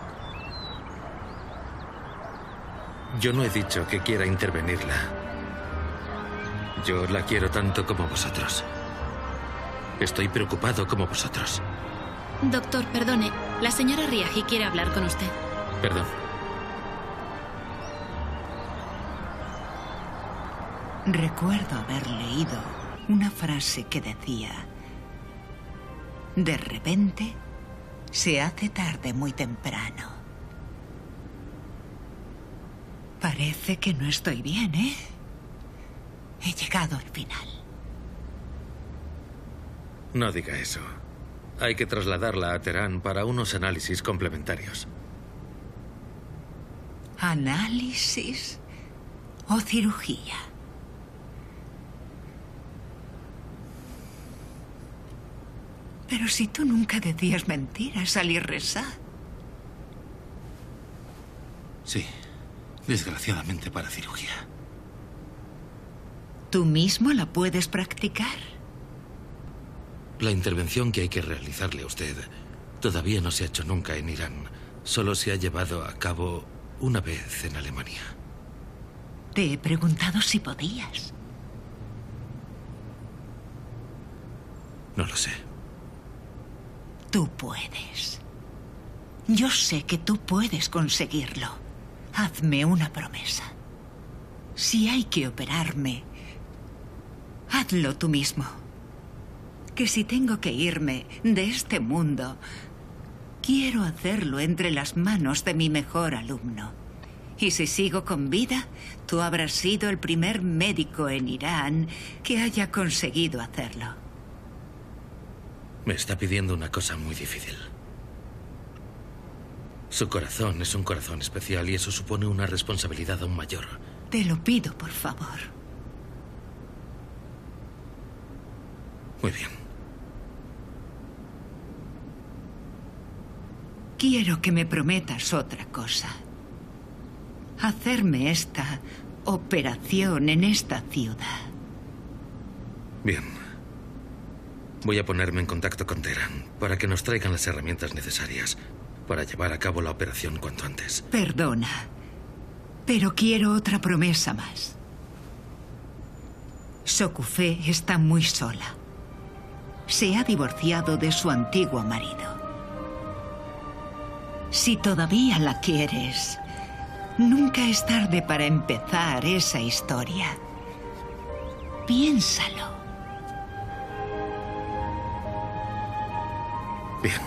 Yo no he dicho que quiera intervenirla. Yo la quiero tanto como vosotros. Estoy preocupado como vosotros. Doctor, perdone. La señora Riahi quiere hablar con usted. Perdón. Recuerdo haber leído una frase que decía: de repente, se hace tarde muy temprano. Parece que no estoy bien, ¿eh? He llegado al final. No diga eso. Hay que trasladarla a Teherán para unos análisis complementarios. ¿Análisis o cirugía? Pero si tú nunca decías mentiras, Ali Reza. Sí, desgraciadamente para cirugía. ¿Tú mismo la puedes practicar? La intervención que hay que realizarle a usted todavía no se ha hecho nunca en Irán. Solo se ha llevado a cabo una vez en Alemania. Te he preguntado si podías. No lo sé. Tú puedes. Yo sé que tú puedes conseguirlo. Hazme una promesa. Si hay que operarme, hazlo tú mismo. Que si tengo que irme de este mundo, quiero hacerlo entre las manos de mi mejor alumno. Y si sigo con vida, tú habrás sido el primer médico en Irán que haya conseguido hacerlo. Me está pidiendo una cosa muy difícil. Su corazón es un corazón especial y eso supone una responsabilidad aún mayor. Te lo pido, por favor. Muy bien. Quiero que me prometas otra cosa. Hacerme esta operación en esta ciudad. Bien. Voy a ponerme en contacto con Teherán para que nos traigan las herramientas necesarias para llevar a cabo la operación cuanto antes. Perdona, pero quiero otra promesa más. Sokufé está muy sola. Se ha divorciado de su antiguo marido. Si todavía la quieres, nunca es tarde para empezar esa historia. Piénsalo. Bien.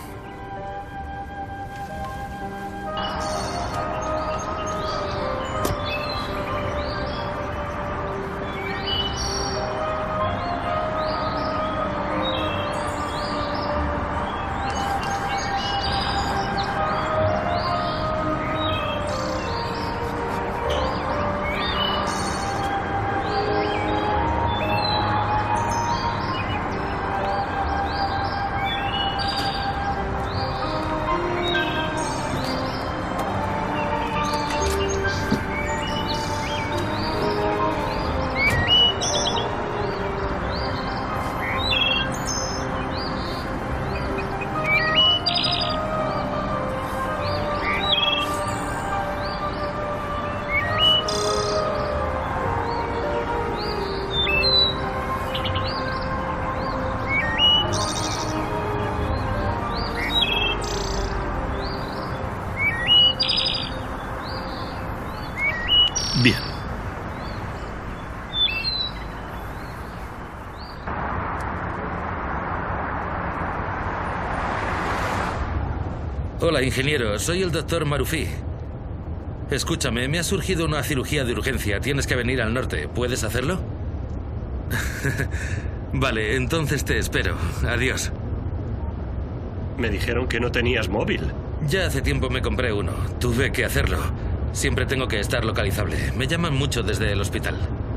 Hola, ingeniero. Soy el doctor Marufi. Escúchame, me ha surgido una cirugía de urgencia. Tienes que venir al norte. ¿Puedes hacerlo? Vale, entonces te espero. Adiós. Me dijeron que no tenías móvil. Ya hace tiempo me compré uno. Tuve que hacerlo. Siempre tengo que estar localizable. Me llaman mucho desde el hospital.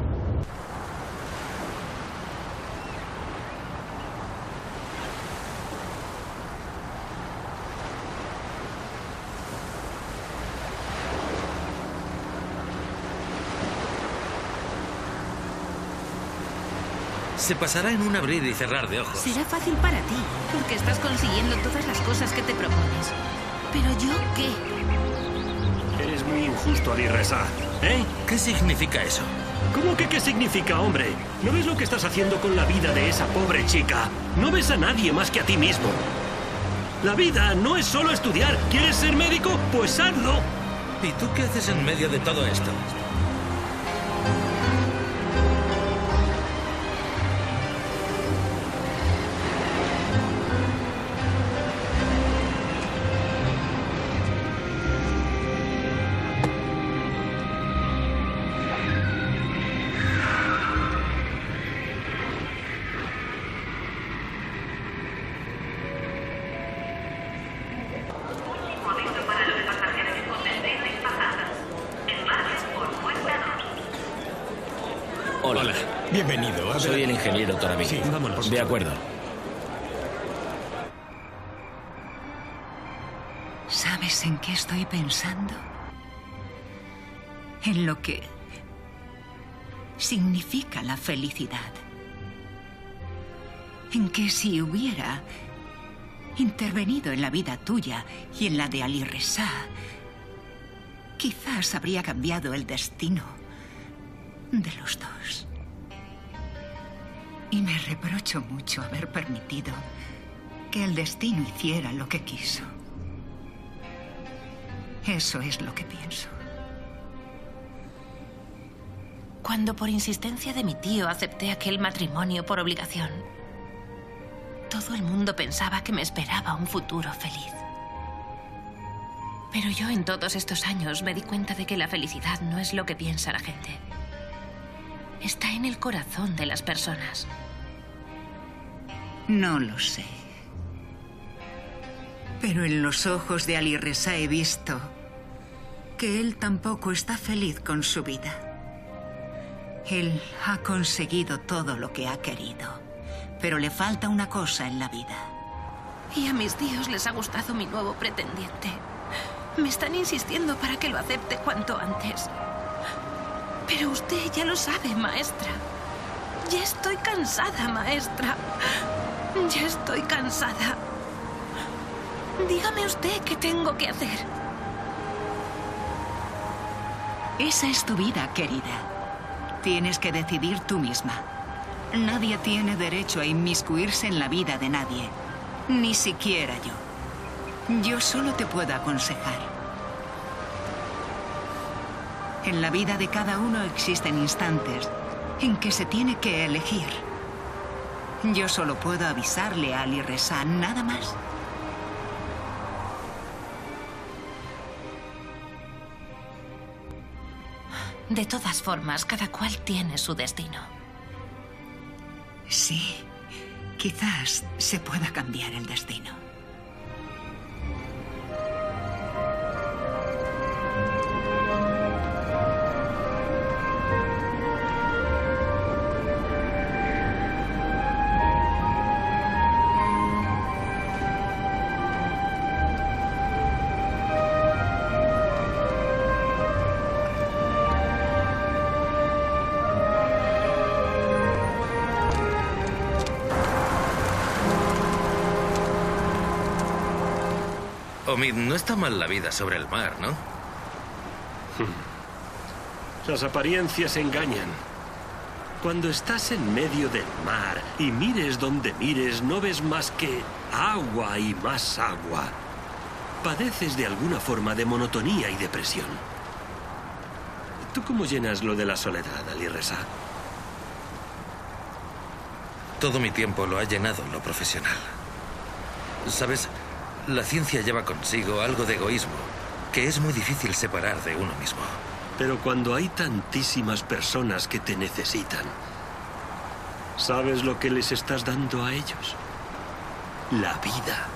Se pasará en un abrir y cerrar de ojos. Será fácil para ti, porque estás consiguiendo todas las cosas que te propones. ¿Pero yo qué? Eres muy injusto, Ali Reza. ¿Eh? ¿Qué significa eso? ¿Cómo que qué significa, hombre? ¿No ves lo que estás haciendo con la vida de esa pobre chica? No ves a nadie más que a ti mismo. La vida no es solo estudiar. ¿Quieres ser médico? Pues hazlo. ¿Y tú qué haces en medio de todo esto? Hola. Bienvenido. Soy el ingeniero Torabi. Sí, vámonos. De acuerdo. ¿Sabes en qué estoy pensando? En lo que significa la felicidad. En que si hubiera intervenido en la vida tuya y en la de Ali Reza, quizás habría cambiado el destino de los dos. Y me reprocho mucho haber permitido que el destino hiciera lo que quiso. Eso es lo que pienso. Cuando por insistencia de mi tío acepté aquel matrimonio por obligación, todo el mundo pensaba que me esperaba un futuro feliz. Pero yo en todos estos años me di cuenta de que la felicidad no es lo que piensa la gente. Está en el corazón de las personas. No lo sé. Pero en los ojos de Ali Reza he visto que él tampoco está feliz con su vida. Él ha conseguido todo lo que ha querido, pero le falta una cosa en la vida. Y a mis tíos les ha gustado mi nuevo pretendiente. Me están insistiendo para que lo acepte cuanto antes. Pero usted ya lo sabe, maestra. Ya estoy cansada, maestra. Ya estoy cansada. Dígame usted qué tengo que hacer. Esa es tu vida, querida. Tienes que decidir tú misma. Nadie tiene derecho a inmiscuirse en la vida de nadie. Ni siquiera yo. Yo solo te puedo aconsejar. En la vida de cada uno existen instantes en que se tiene que elegir. Yo solo puedo avisarle a Ali Reza, nada más. De todas formas, cada cual tiene su destino. Sí, quizás se pueda cambiar el destino. Omid, no está mal la vida sobre el mar, ¿no? Las apariencias engañan. Cuando estás en medio del mar y mires donde mires, no ves más que agua y más agua. Padeces de alguna forma de monotonía y depresión. ¿Tú cómo llenas lo de la soledad, Ali Reza? Todo mi tiempo lo ha llenado lo profesional. ¿Sabes? La ciencia lleva consigo algo de egoísmo, que es muy difícil separar de uno mismo. Pero cuando hay tantísimas personas que te necesitan, ¿sabes lo que les estás dando a ellos? La vida.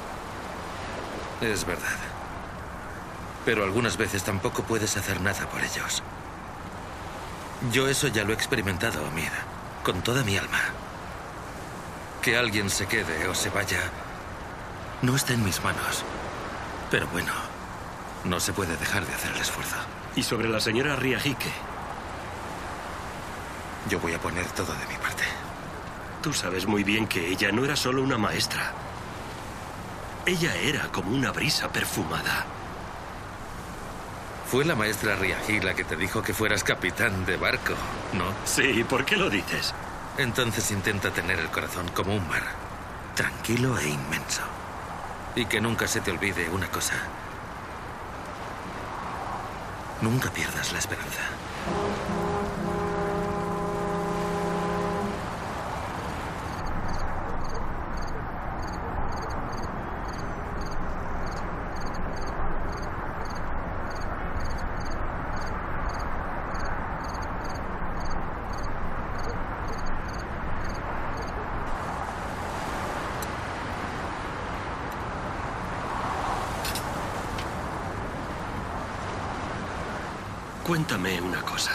Es verdad. Pero algunas veces tampoco puedes hacer nada por ellos. Yo eso ya lo he experimentado, Amir, con toda mi alma. Que alguien se quede o se vaya no está en mis manos. Pero bueno, no se puede dejar de hacer el esfuerzo. ¿Y sobre la señora Riahi qué? Yo voy a poner todo de mi parte. Tú sabes muy bien que ella no era solo una maestra. Ella era como una brisa perfumada. Fue la maestra Riahi la que te dijo que fueras capitán de barco, ¿no? Sí, ¿por qué lo dices? Entonces intenta tener el corazón como un mar, tranquilo e inmenso. Y que nunca se te olvide una cosa. Nunca pierdas la esperanza. Cuéntame una cosa.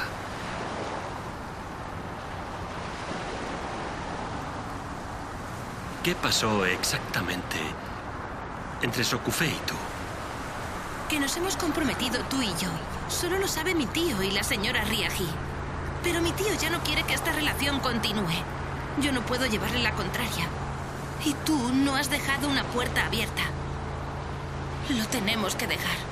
¿Qué pasó exactamente entre Sokufé y tú? Que nos hemos comprometido tú y yo. Solo lo sabe mi tío y la señora Riahi. Pero mi tío ya no quiere que esta relación continúe. Yo no puedo llevarle la contraria. Y tú no has dejado una puerta abierta. Lo tenemos que dejar.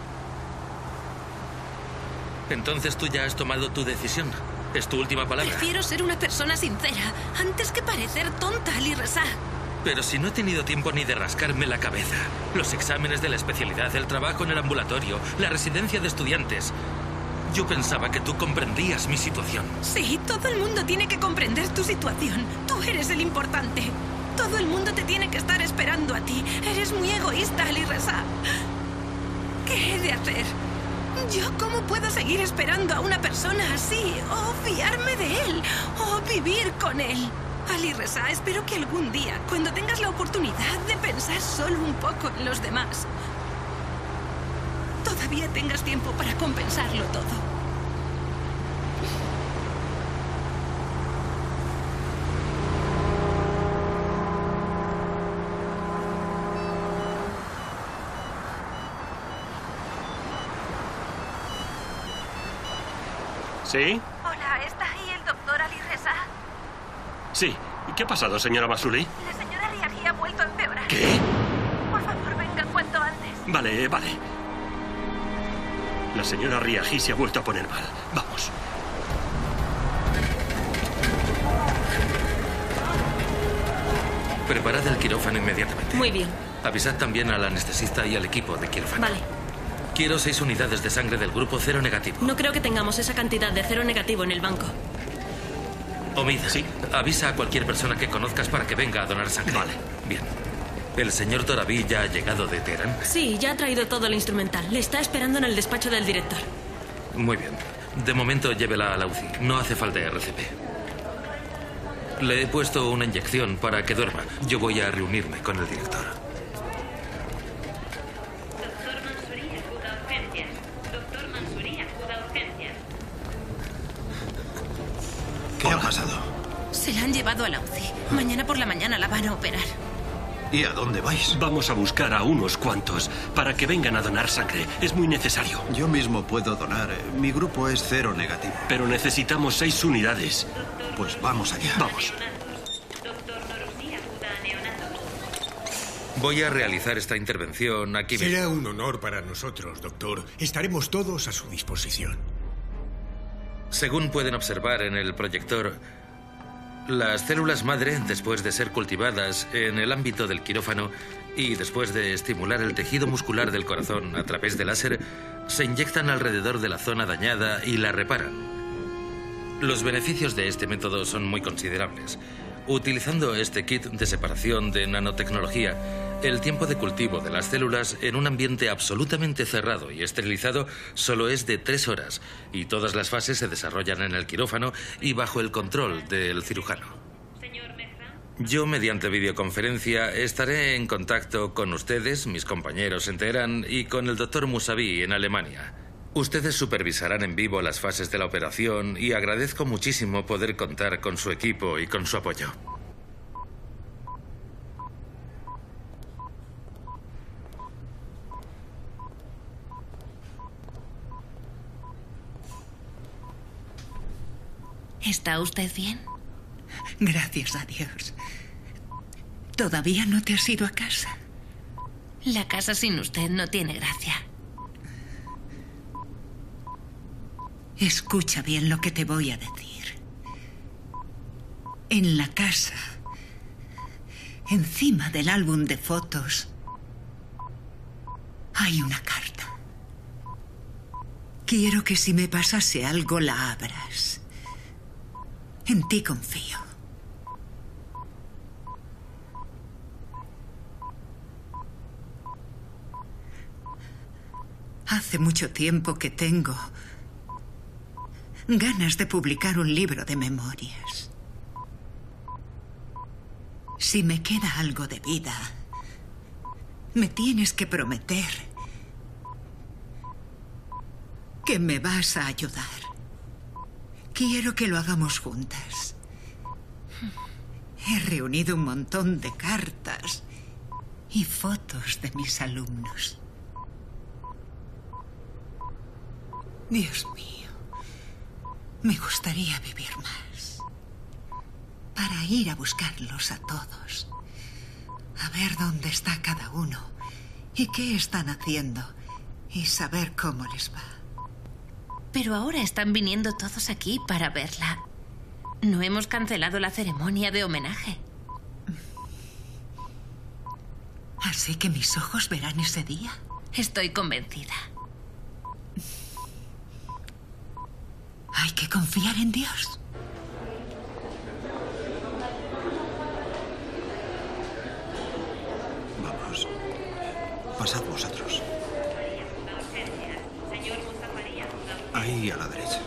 Entonces tú ya has tomado tu decisión. Es tu última palabra. Prefiero ser una persona sincera antes que parecer tonta, Ali Reza. Pero si no he tenido tiempo ni de rascarme la cabeza. Los exámenes de la especialidad, el trabajo en el ambulatorio, la residencia de estudiantes. Yo pensaba que tú comprendías mi situación. Sí, todo el mundo tiene que comprender tu situación. Tú eres el importante. Todo el mundo te tiene que estar esperando a ti. Eres muy egoísta, Ali Reza. ¿Qué he de hacer? ¿Yo cómo puedo seguir esperando a una persona así? ¿O fiarme de él? ¿O vivir con él? Ali Reza, espero que algún día, cuando tengas la oportunidad de pensar solo un poco en los demás, todavía tengas tiempo para compensarlo todo. ¿Sí? Hola, ¿está ahí el doctor Ali Reza? Sí. ¿Qué ha pasado, señora Masuli? La señora Riahi ha vuelto a empeorar. ¿Qué? Por favor, venga cuanto antes. Vale, vale. La señora Riahi se ha vuelto a poner mal. Vamos. Preparad el quirófano inmediatamente. Muy bien. Avisad también al anestesista y al equipo de quirófano. Vale. Quiero seis unidades de sangre del grupo cero negativo. No creo que tengamos esa cantidad de cero negativo en el banco. Omid, ¿sí? Avisa a cualquier persona que conozcas para que venga a donar sangre. Vale. Bien. ¿El señor Torabi ya ha llegado de Teherán? Sí, ya ha traído todo el instrumental. Le está esperando en el despacho del director. Muy bien. De momento llévela a la U C I. No hace falta R C P. Le he puesto una inyección para que duerma. Yo voy a reunirme con el director. Doctor Mansouri, acuda a urgencias. Doctor Mansouri, acuda a urgencias. ¿Qué ha pasado? Se la han llevado a la U C I. Mañana por la mañana la van a operar. ¿Y a dónde vais? Vamos a buscar a unos cuantos para que vengan a donar sangre. Es muy necesario. Yo mismo puedo donar. Mi grupo es cero negativo. Pero necesitamos seis unidades. Pues vamos allá. Vamos. Doctor Norusi, acuda a neonatos. Voy a realizar esta intervención aquí mismo. Será un honor para nosotros, doctor. Estaremos todos a su disposición. Según pueden observar en el proyector, las células madre, después de ser cultivadas en el ámbito del quirófano y después de estimular el tejido muscular del corazón a través de láser, se inyectan alrededor de la zona dañada y la reparan. Los beneficios de este método son muy considerables. Utilizando este kit de separación de nanotecnología, El tiempo de cultivo de las células en un ambiente absolutamente cerrado y esterilizado solo es de tres horas y todas las fases se desarrollan en el quirófano y bajo el control del cirujano. Yo, mediante videoconferencia, estaré en contacto con ustedes, mis compañeros en Teherán y con el doctor Musavi en Alemania. Ustedes supervisarán en vivo las fases de la operación y agradezco muchísimo poder contar con su equipo y con su apoyo. ¿Está usted bien? Gracias a Dios. ¿Todavía no te has ido a casa? La casa sin usted no tiene gracia. Escucha bien lo que te voy a decir. En la casa, encima del álbum de fotos, hay una carta. Quiero que si me pasase algo la abras. En ti confío. Hace mucho tiempo que tengo ganas de publicar un libro de memorias. Si me queda algo de vida, me tienes que prometer que me vas a ayudar. Quiero que lo hagamos juntas. He reunido un montón de cartas y fotos de mis alumnos. Dios mío, me gustaría vivir más para ir a buscarlos a todos, a ver dónde está cada uno y qué están haciendo y saber cómo les va. Pero ahora están viniendo todos aquí para verla. No hemos cancelado la ceremonia de homenaje. ¿Así que mis ojos verán ese día? Estoy convencida. Hay que confiar en Dios. Vamos. Pasad vosotros. Ahí a la derecha.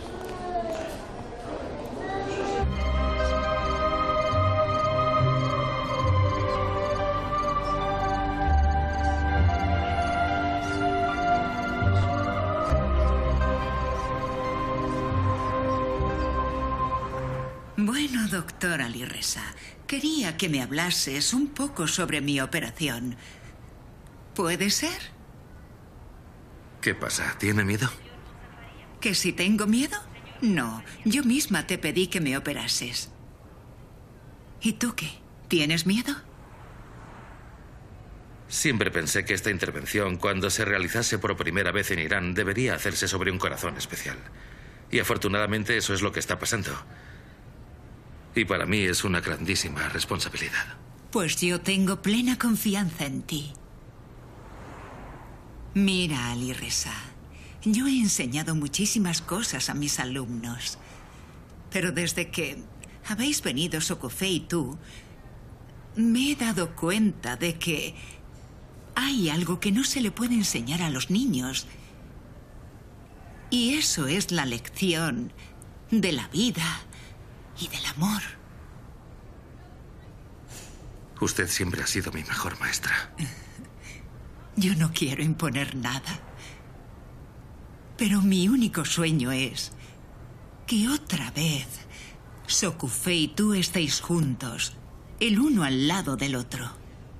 Bueno, doctor Ali Reza, quería que me hablases un poco sobre mi operación. ¿Puede ser? ¿Qué pasa? ¿Tiene miedo? ¿Que si tengo miedo? No, yo misma te pedí que me operases. ¿Y tú qué? ¿Tienes miedo? Siempre pensé que esta intervención, cuando se realizase por primera vez en Irán, debería hacerse sobre un corazón especial. Y afortunadamente eso es lo que está pasando. Y para mí es una grandísima responsabilidad. Pues yo tengo plena confianza en ti. Mira, Ali Reza, yo he enseñado muchísimas cosas a mis alumnos. Pero desde que habéis venido Sokufé y tú, me he dado cuenta de que hay algo que no se le puede enseñar a los niños. Y eso es la lección de la vida y del amor. Usted siempre ha sido mi mejor maestra. Yo no quiero imponer nada. Pero mi único sueño es que otra vez Sokufé y tú estéis juntos, el uno al lado del otro.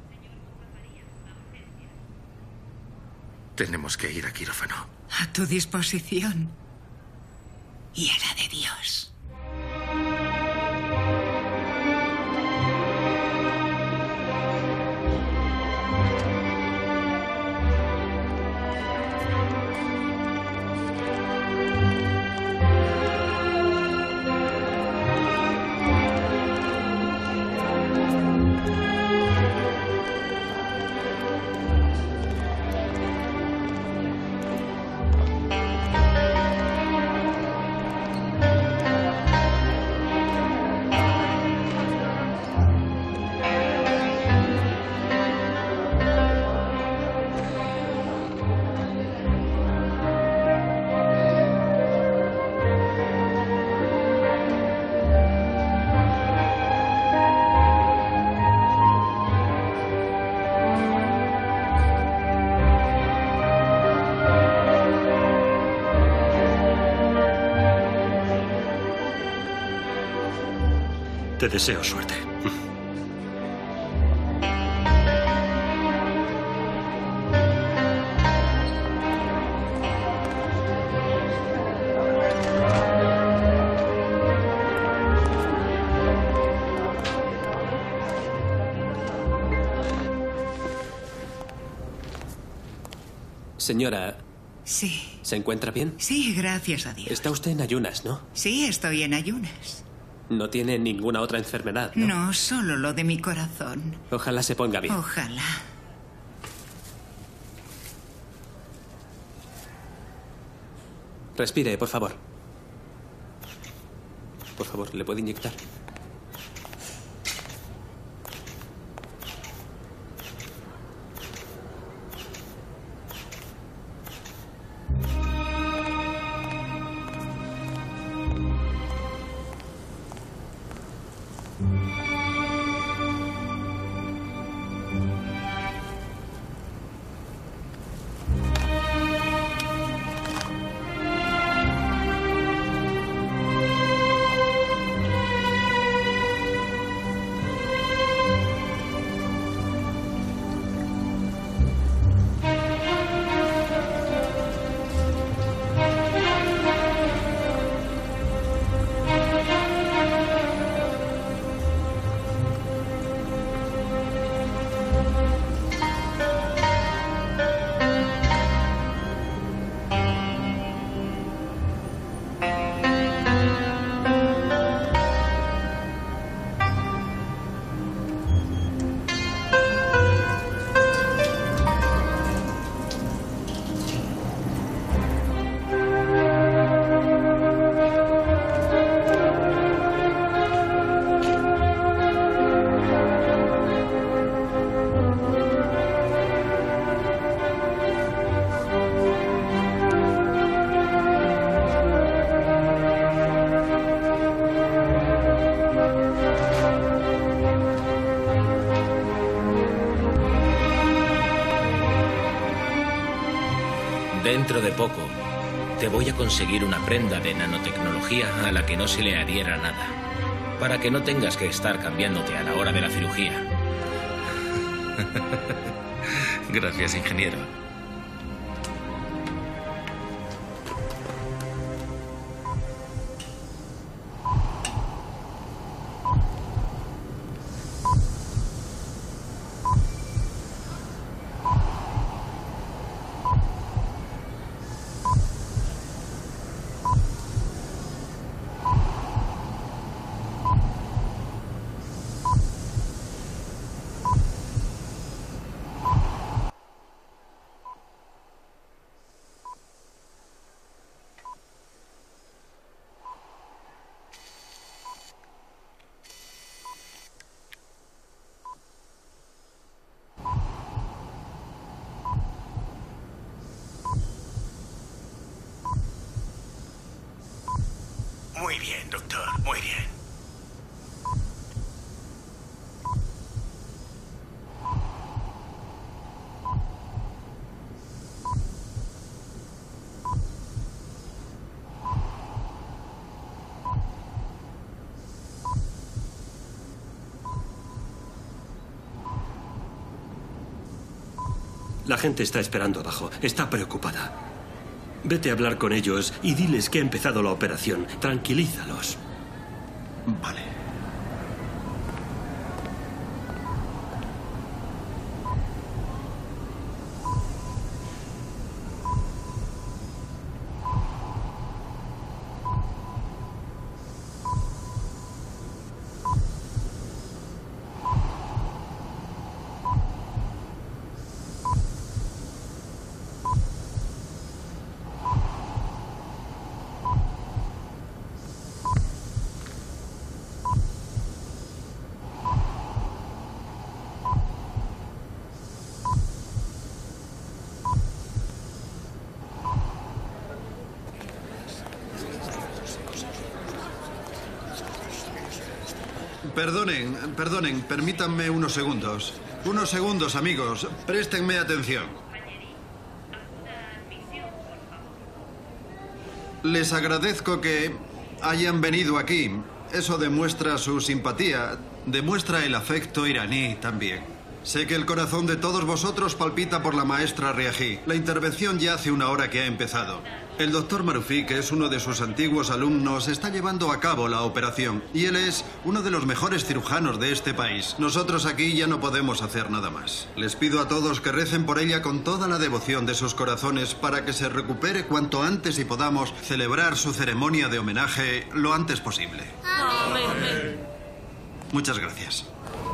Tenemos que ir a quirófano. A tu disposición. Y a la de Dios. Te deseo suerte. Señora. Sí. ¿Se encuentra bien? Sí, gracias a Dios. Está usted en ayunas, ¿no? Sí, estoy en ayunas. No tiene ninguna otra enfermedad, ¿no? No, solo lo de mi corazón. Ojalá se ponga bien. Ojalá. Respire, por favor. Por favor, ¿le puede inyectar? Dentro de poco, te voy a conseguir una prenda de nanotecnología a la que no se le adhiera nada, para que no tengas que estar cambiándote a la hora de la cirugía. Gracias, ingeniero. Muy bien, doctor, muy bien. La gente está esperando abajo. Está preocupada. Vete a hablar con ellos y diles que ha empezado la operación. Tranquilízalos. Vale. Perdonen, perdonen, permítanme unos segundos. Unos segundos, amigos. Préstenme atención. Les agradezco que hayan venido aquí Eso demuestra su simpatía, demuestra el afecto iraní también. Sé que el corazón de todos vosotros palpita por la maestra Riahi. La intervención ya hace una hora que ha empezado. El doctor Marufi, que es uno de sus antiguos alumnos, está llevando a cabo la operación. Y él es uno de los mejores cirujanos de este país. Nosotros aquí ya no podemos hacer nada más. Les pido a todos que recen por ella con toda la devoción de sus corazones para que se recupere cuanto antes y podamos celebrar su ceremonia de homenaje lo antes posible. Amén. Muchas gracias.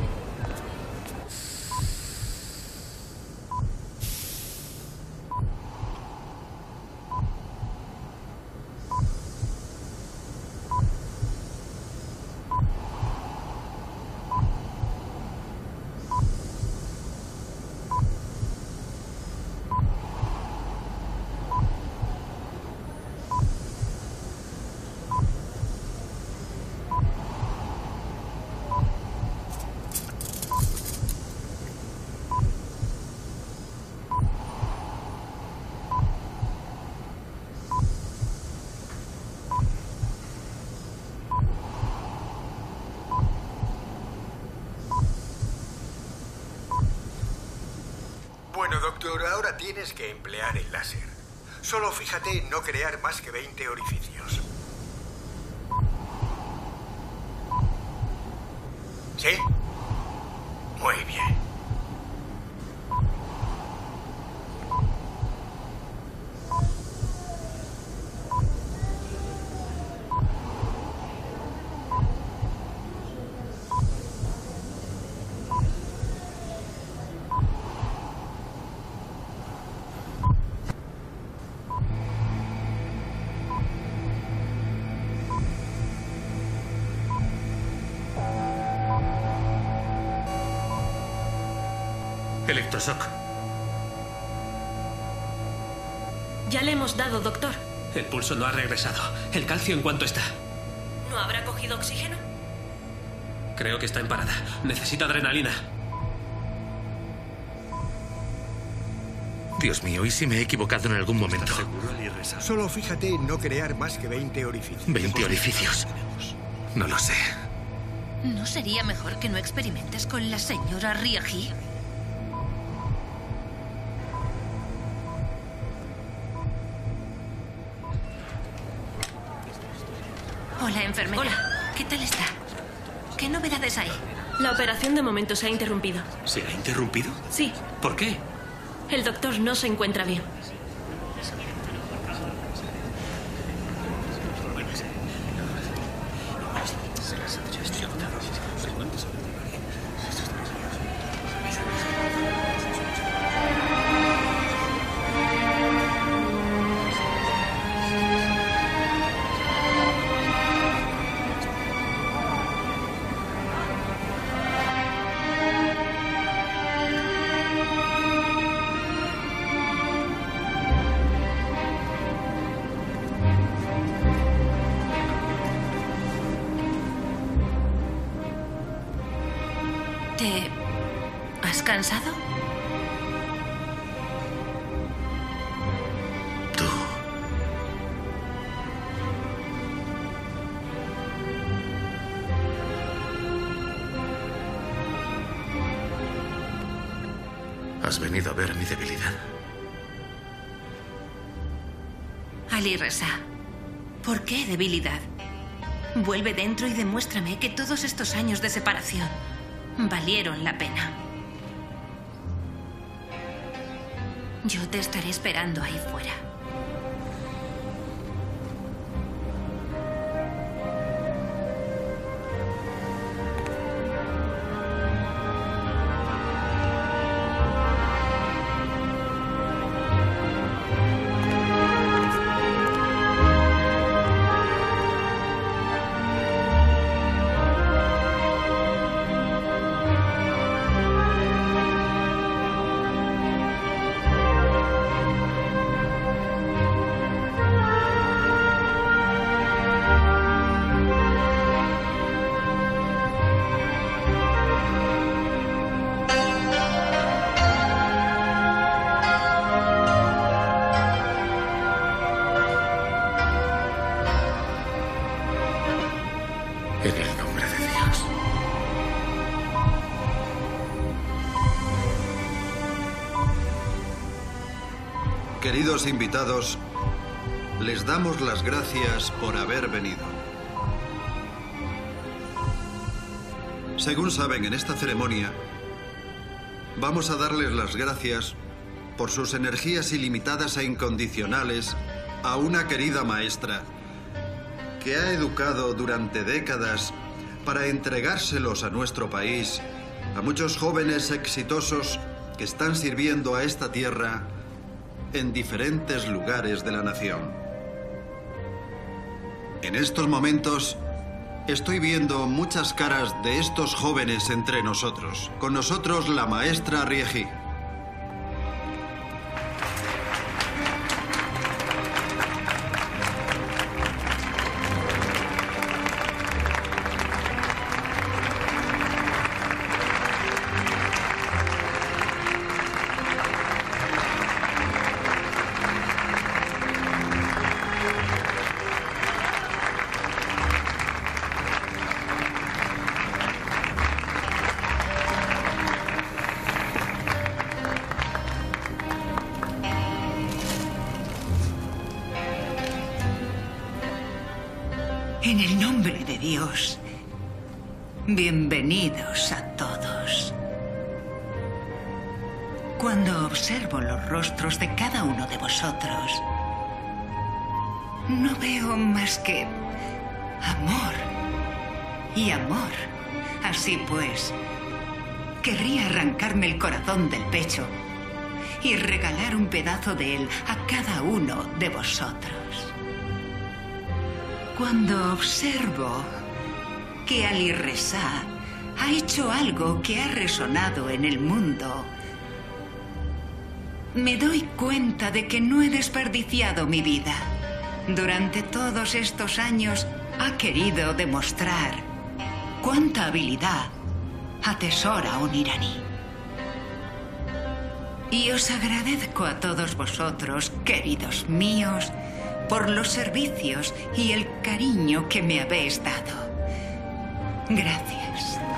Bueno, doctor, ahora tienes que emplear el láser. Solo fíjate en no crear más que veinte orificios. ¿Sí? Muy bien. Electroshock. Ya le hemos dado, doctor. El pulso no ha regresado. ¿El calcio en cuánto está? ¿No habrá cogido oxígeno? Creo que está en parada. Necesita adrenalina. Dios mío, ¿y si me he equivocado en algún momento? Solo fíjate en no crear más que veinte orificios. ¿veinte orificios? No lo sé. ¿No sería mejor que no experimentes con la señora Riahi? Hola, enfermera. Hola. ¿Qué tal está? ¿Qué novedades hay? La operación de momento se ha interrumpido. ¿Se ha interrumpido? Sí. ¿Por qué? El doctor no se encuentra bien. ¿Te has cansado? Tú. ¿Has venido a ver mi debilidad? Ali Reza, ¿por qué debilidad? Vuelve dentro y demuéstrame que todos estos años de separación valieron la pena. Yo te estaré esperando ahí fuera. Queridos invitados, les damos las gracias por haber venido. Según saben, en esta ceremonia vamos a darles las gracias por sus energías ilimitadas e incondicionales a una querida maestra que ha educado durante décadas para entregárselos a nuestro país, a muchos jóvenes exitosos que están sirviendo a esta tierra en diferentes lugares de la nación. En estos momentos estoy viendo muchas caras de estos jóvenes entre nosotros. Con nosotros la maestra Rieji. En el nombre de Dios, bienvenidos a todos. Cuando observo los rostros de cada uno de vosotros, no veo más que amor y amor. Así pues, querría arrancarme el corazón del pecho y regalar un pedazo de él a cada uno de vosotros. Cuando observo que Ali Reza ha hecho algo que ha resonado en el mundo, me doy cuenta de que no he desperdiciado mi vida. Durante todos estos años ha querido demostrar cuánta habilidad atesora un iraní. Y os agradezco a todos vosotros, queridos míos, por los servicios y el cariño que me habéis dado. Gracias.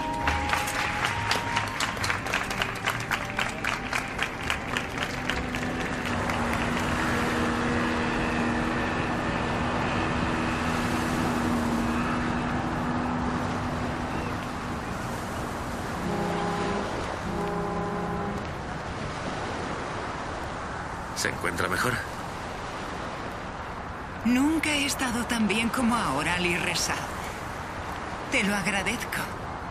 ¿Se encuentra mejor? Nunca he estado tan bien como ahora, Ali Reza. Te lo agradezco.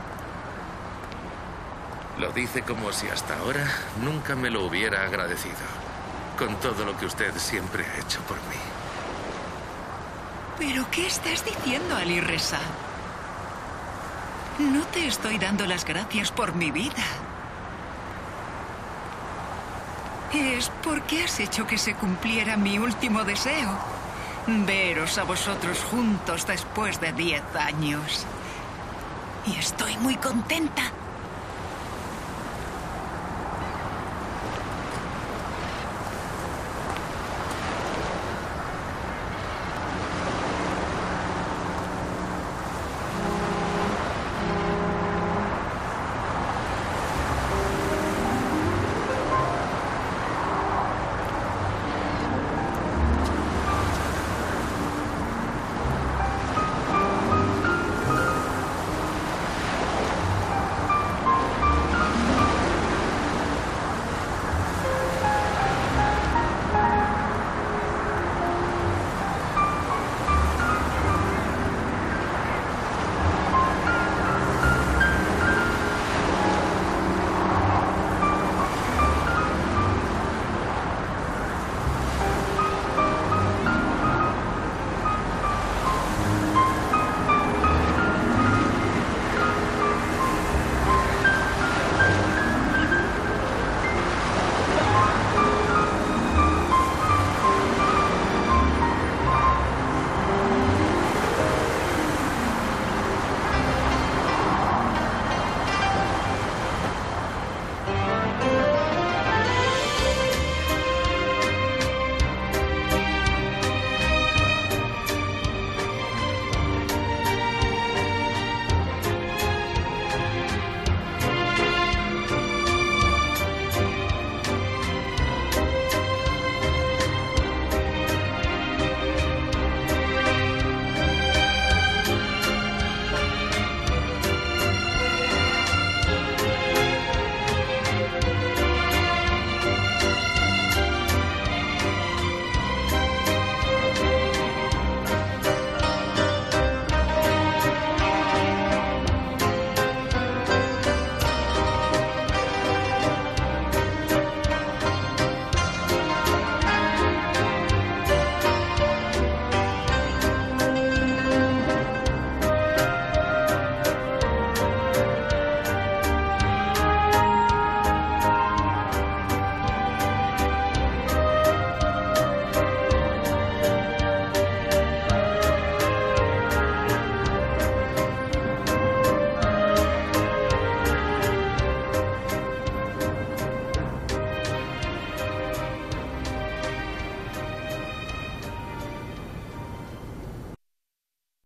Lo dice como si hasta ahora nunca me lo hubiera agradecido, con todo lo que usted siempre ha hecho por mí. ¿Pero qué estás diciendo, Ali Reza? No te estoy dando las gracias por mi vida. Es porque has hecho que se cumpliera mi último deseo. Veros a vosotros juntos después de diez años. Y estoy muy contenta.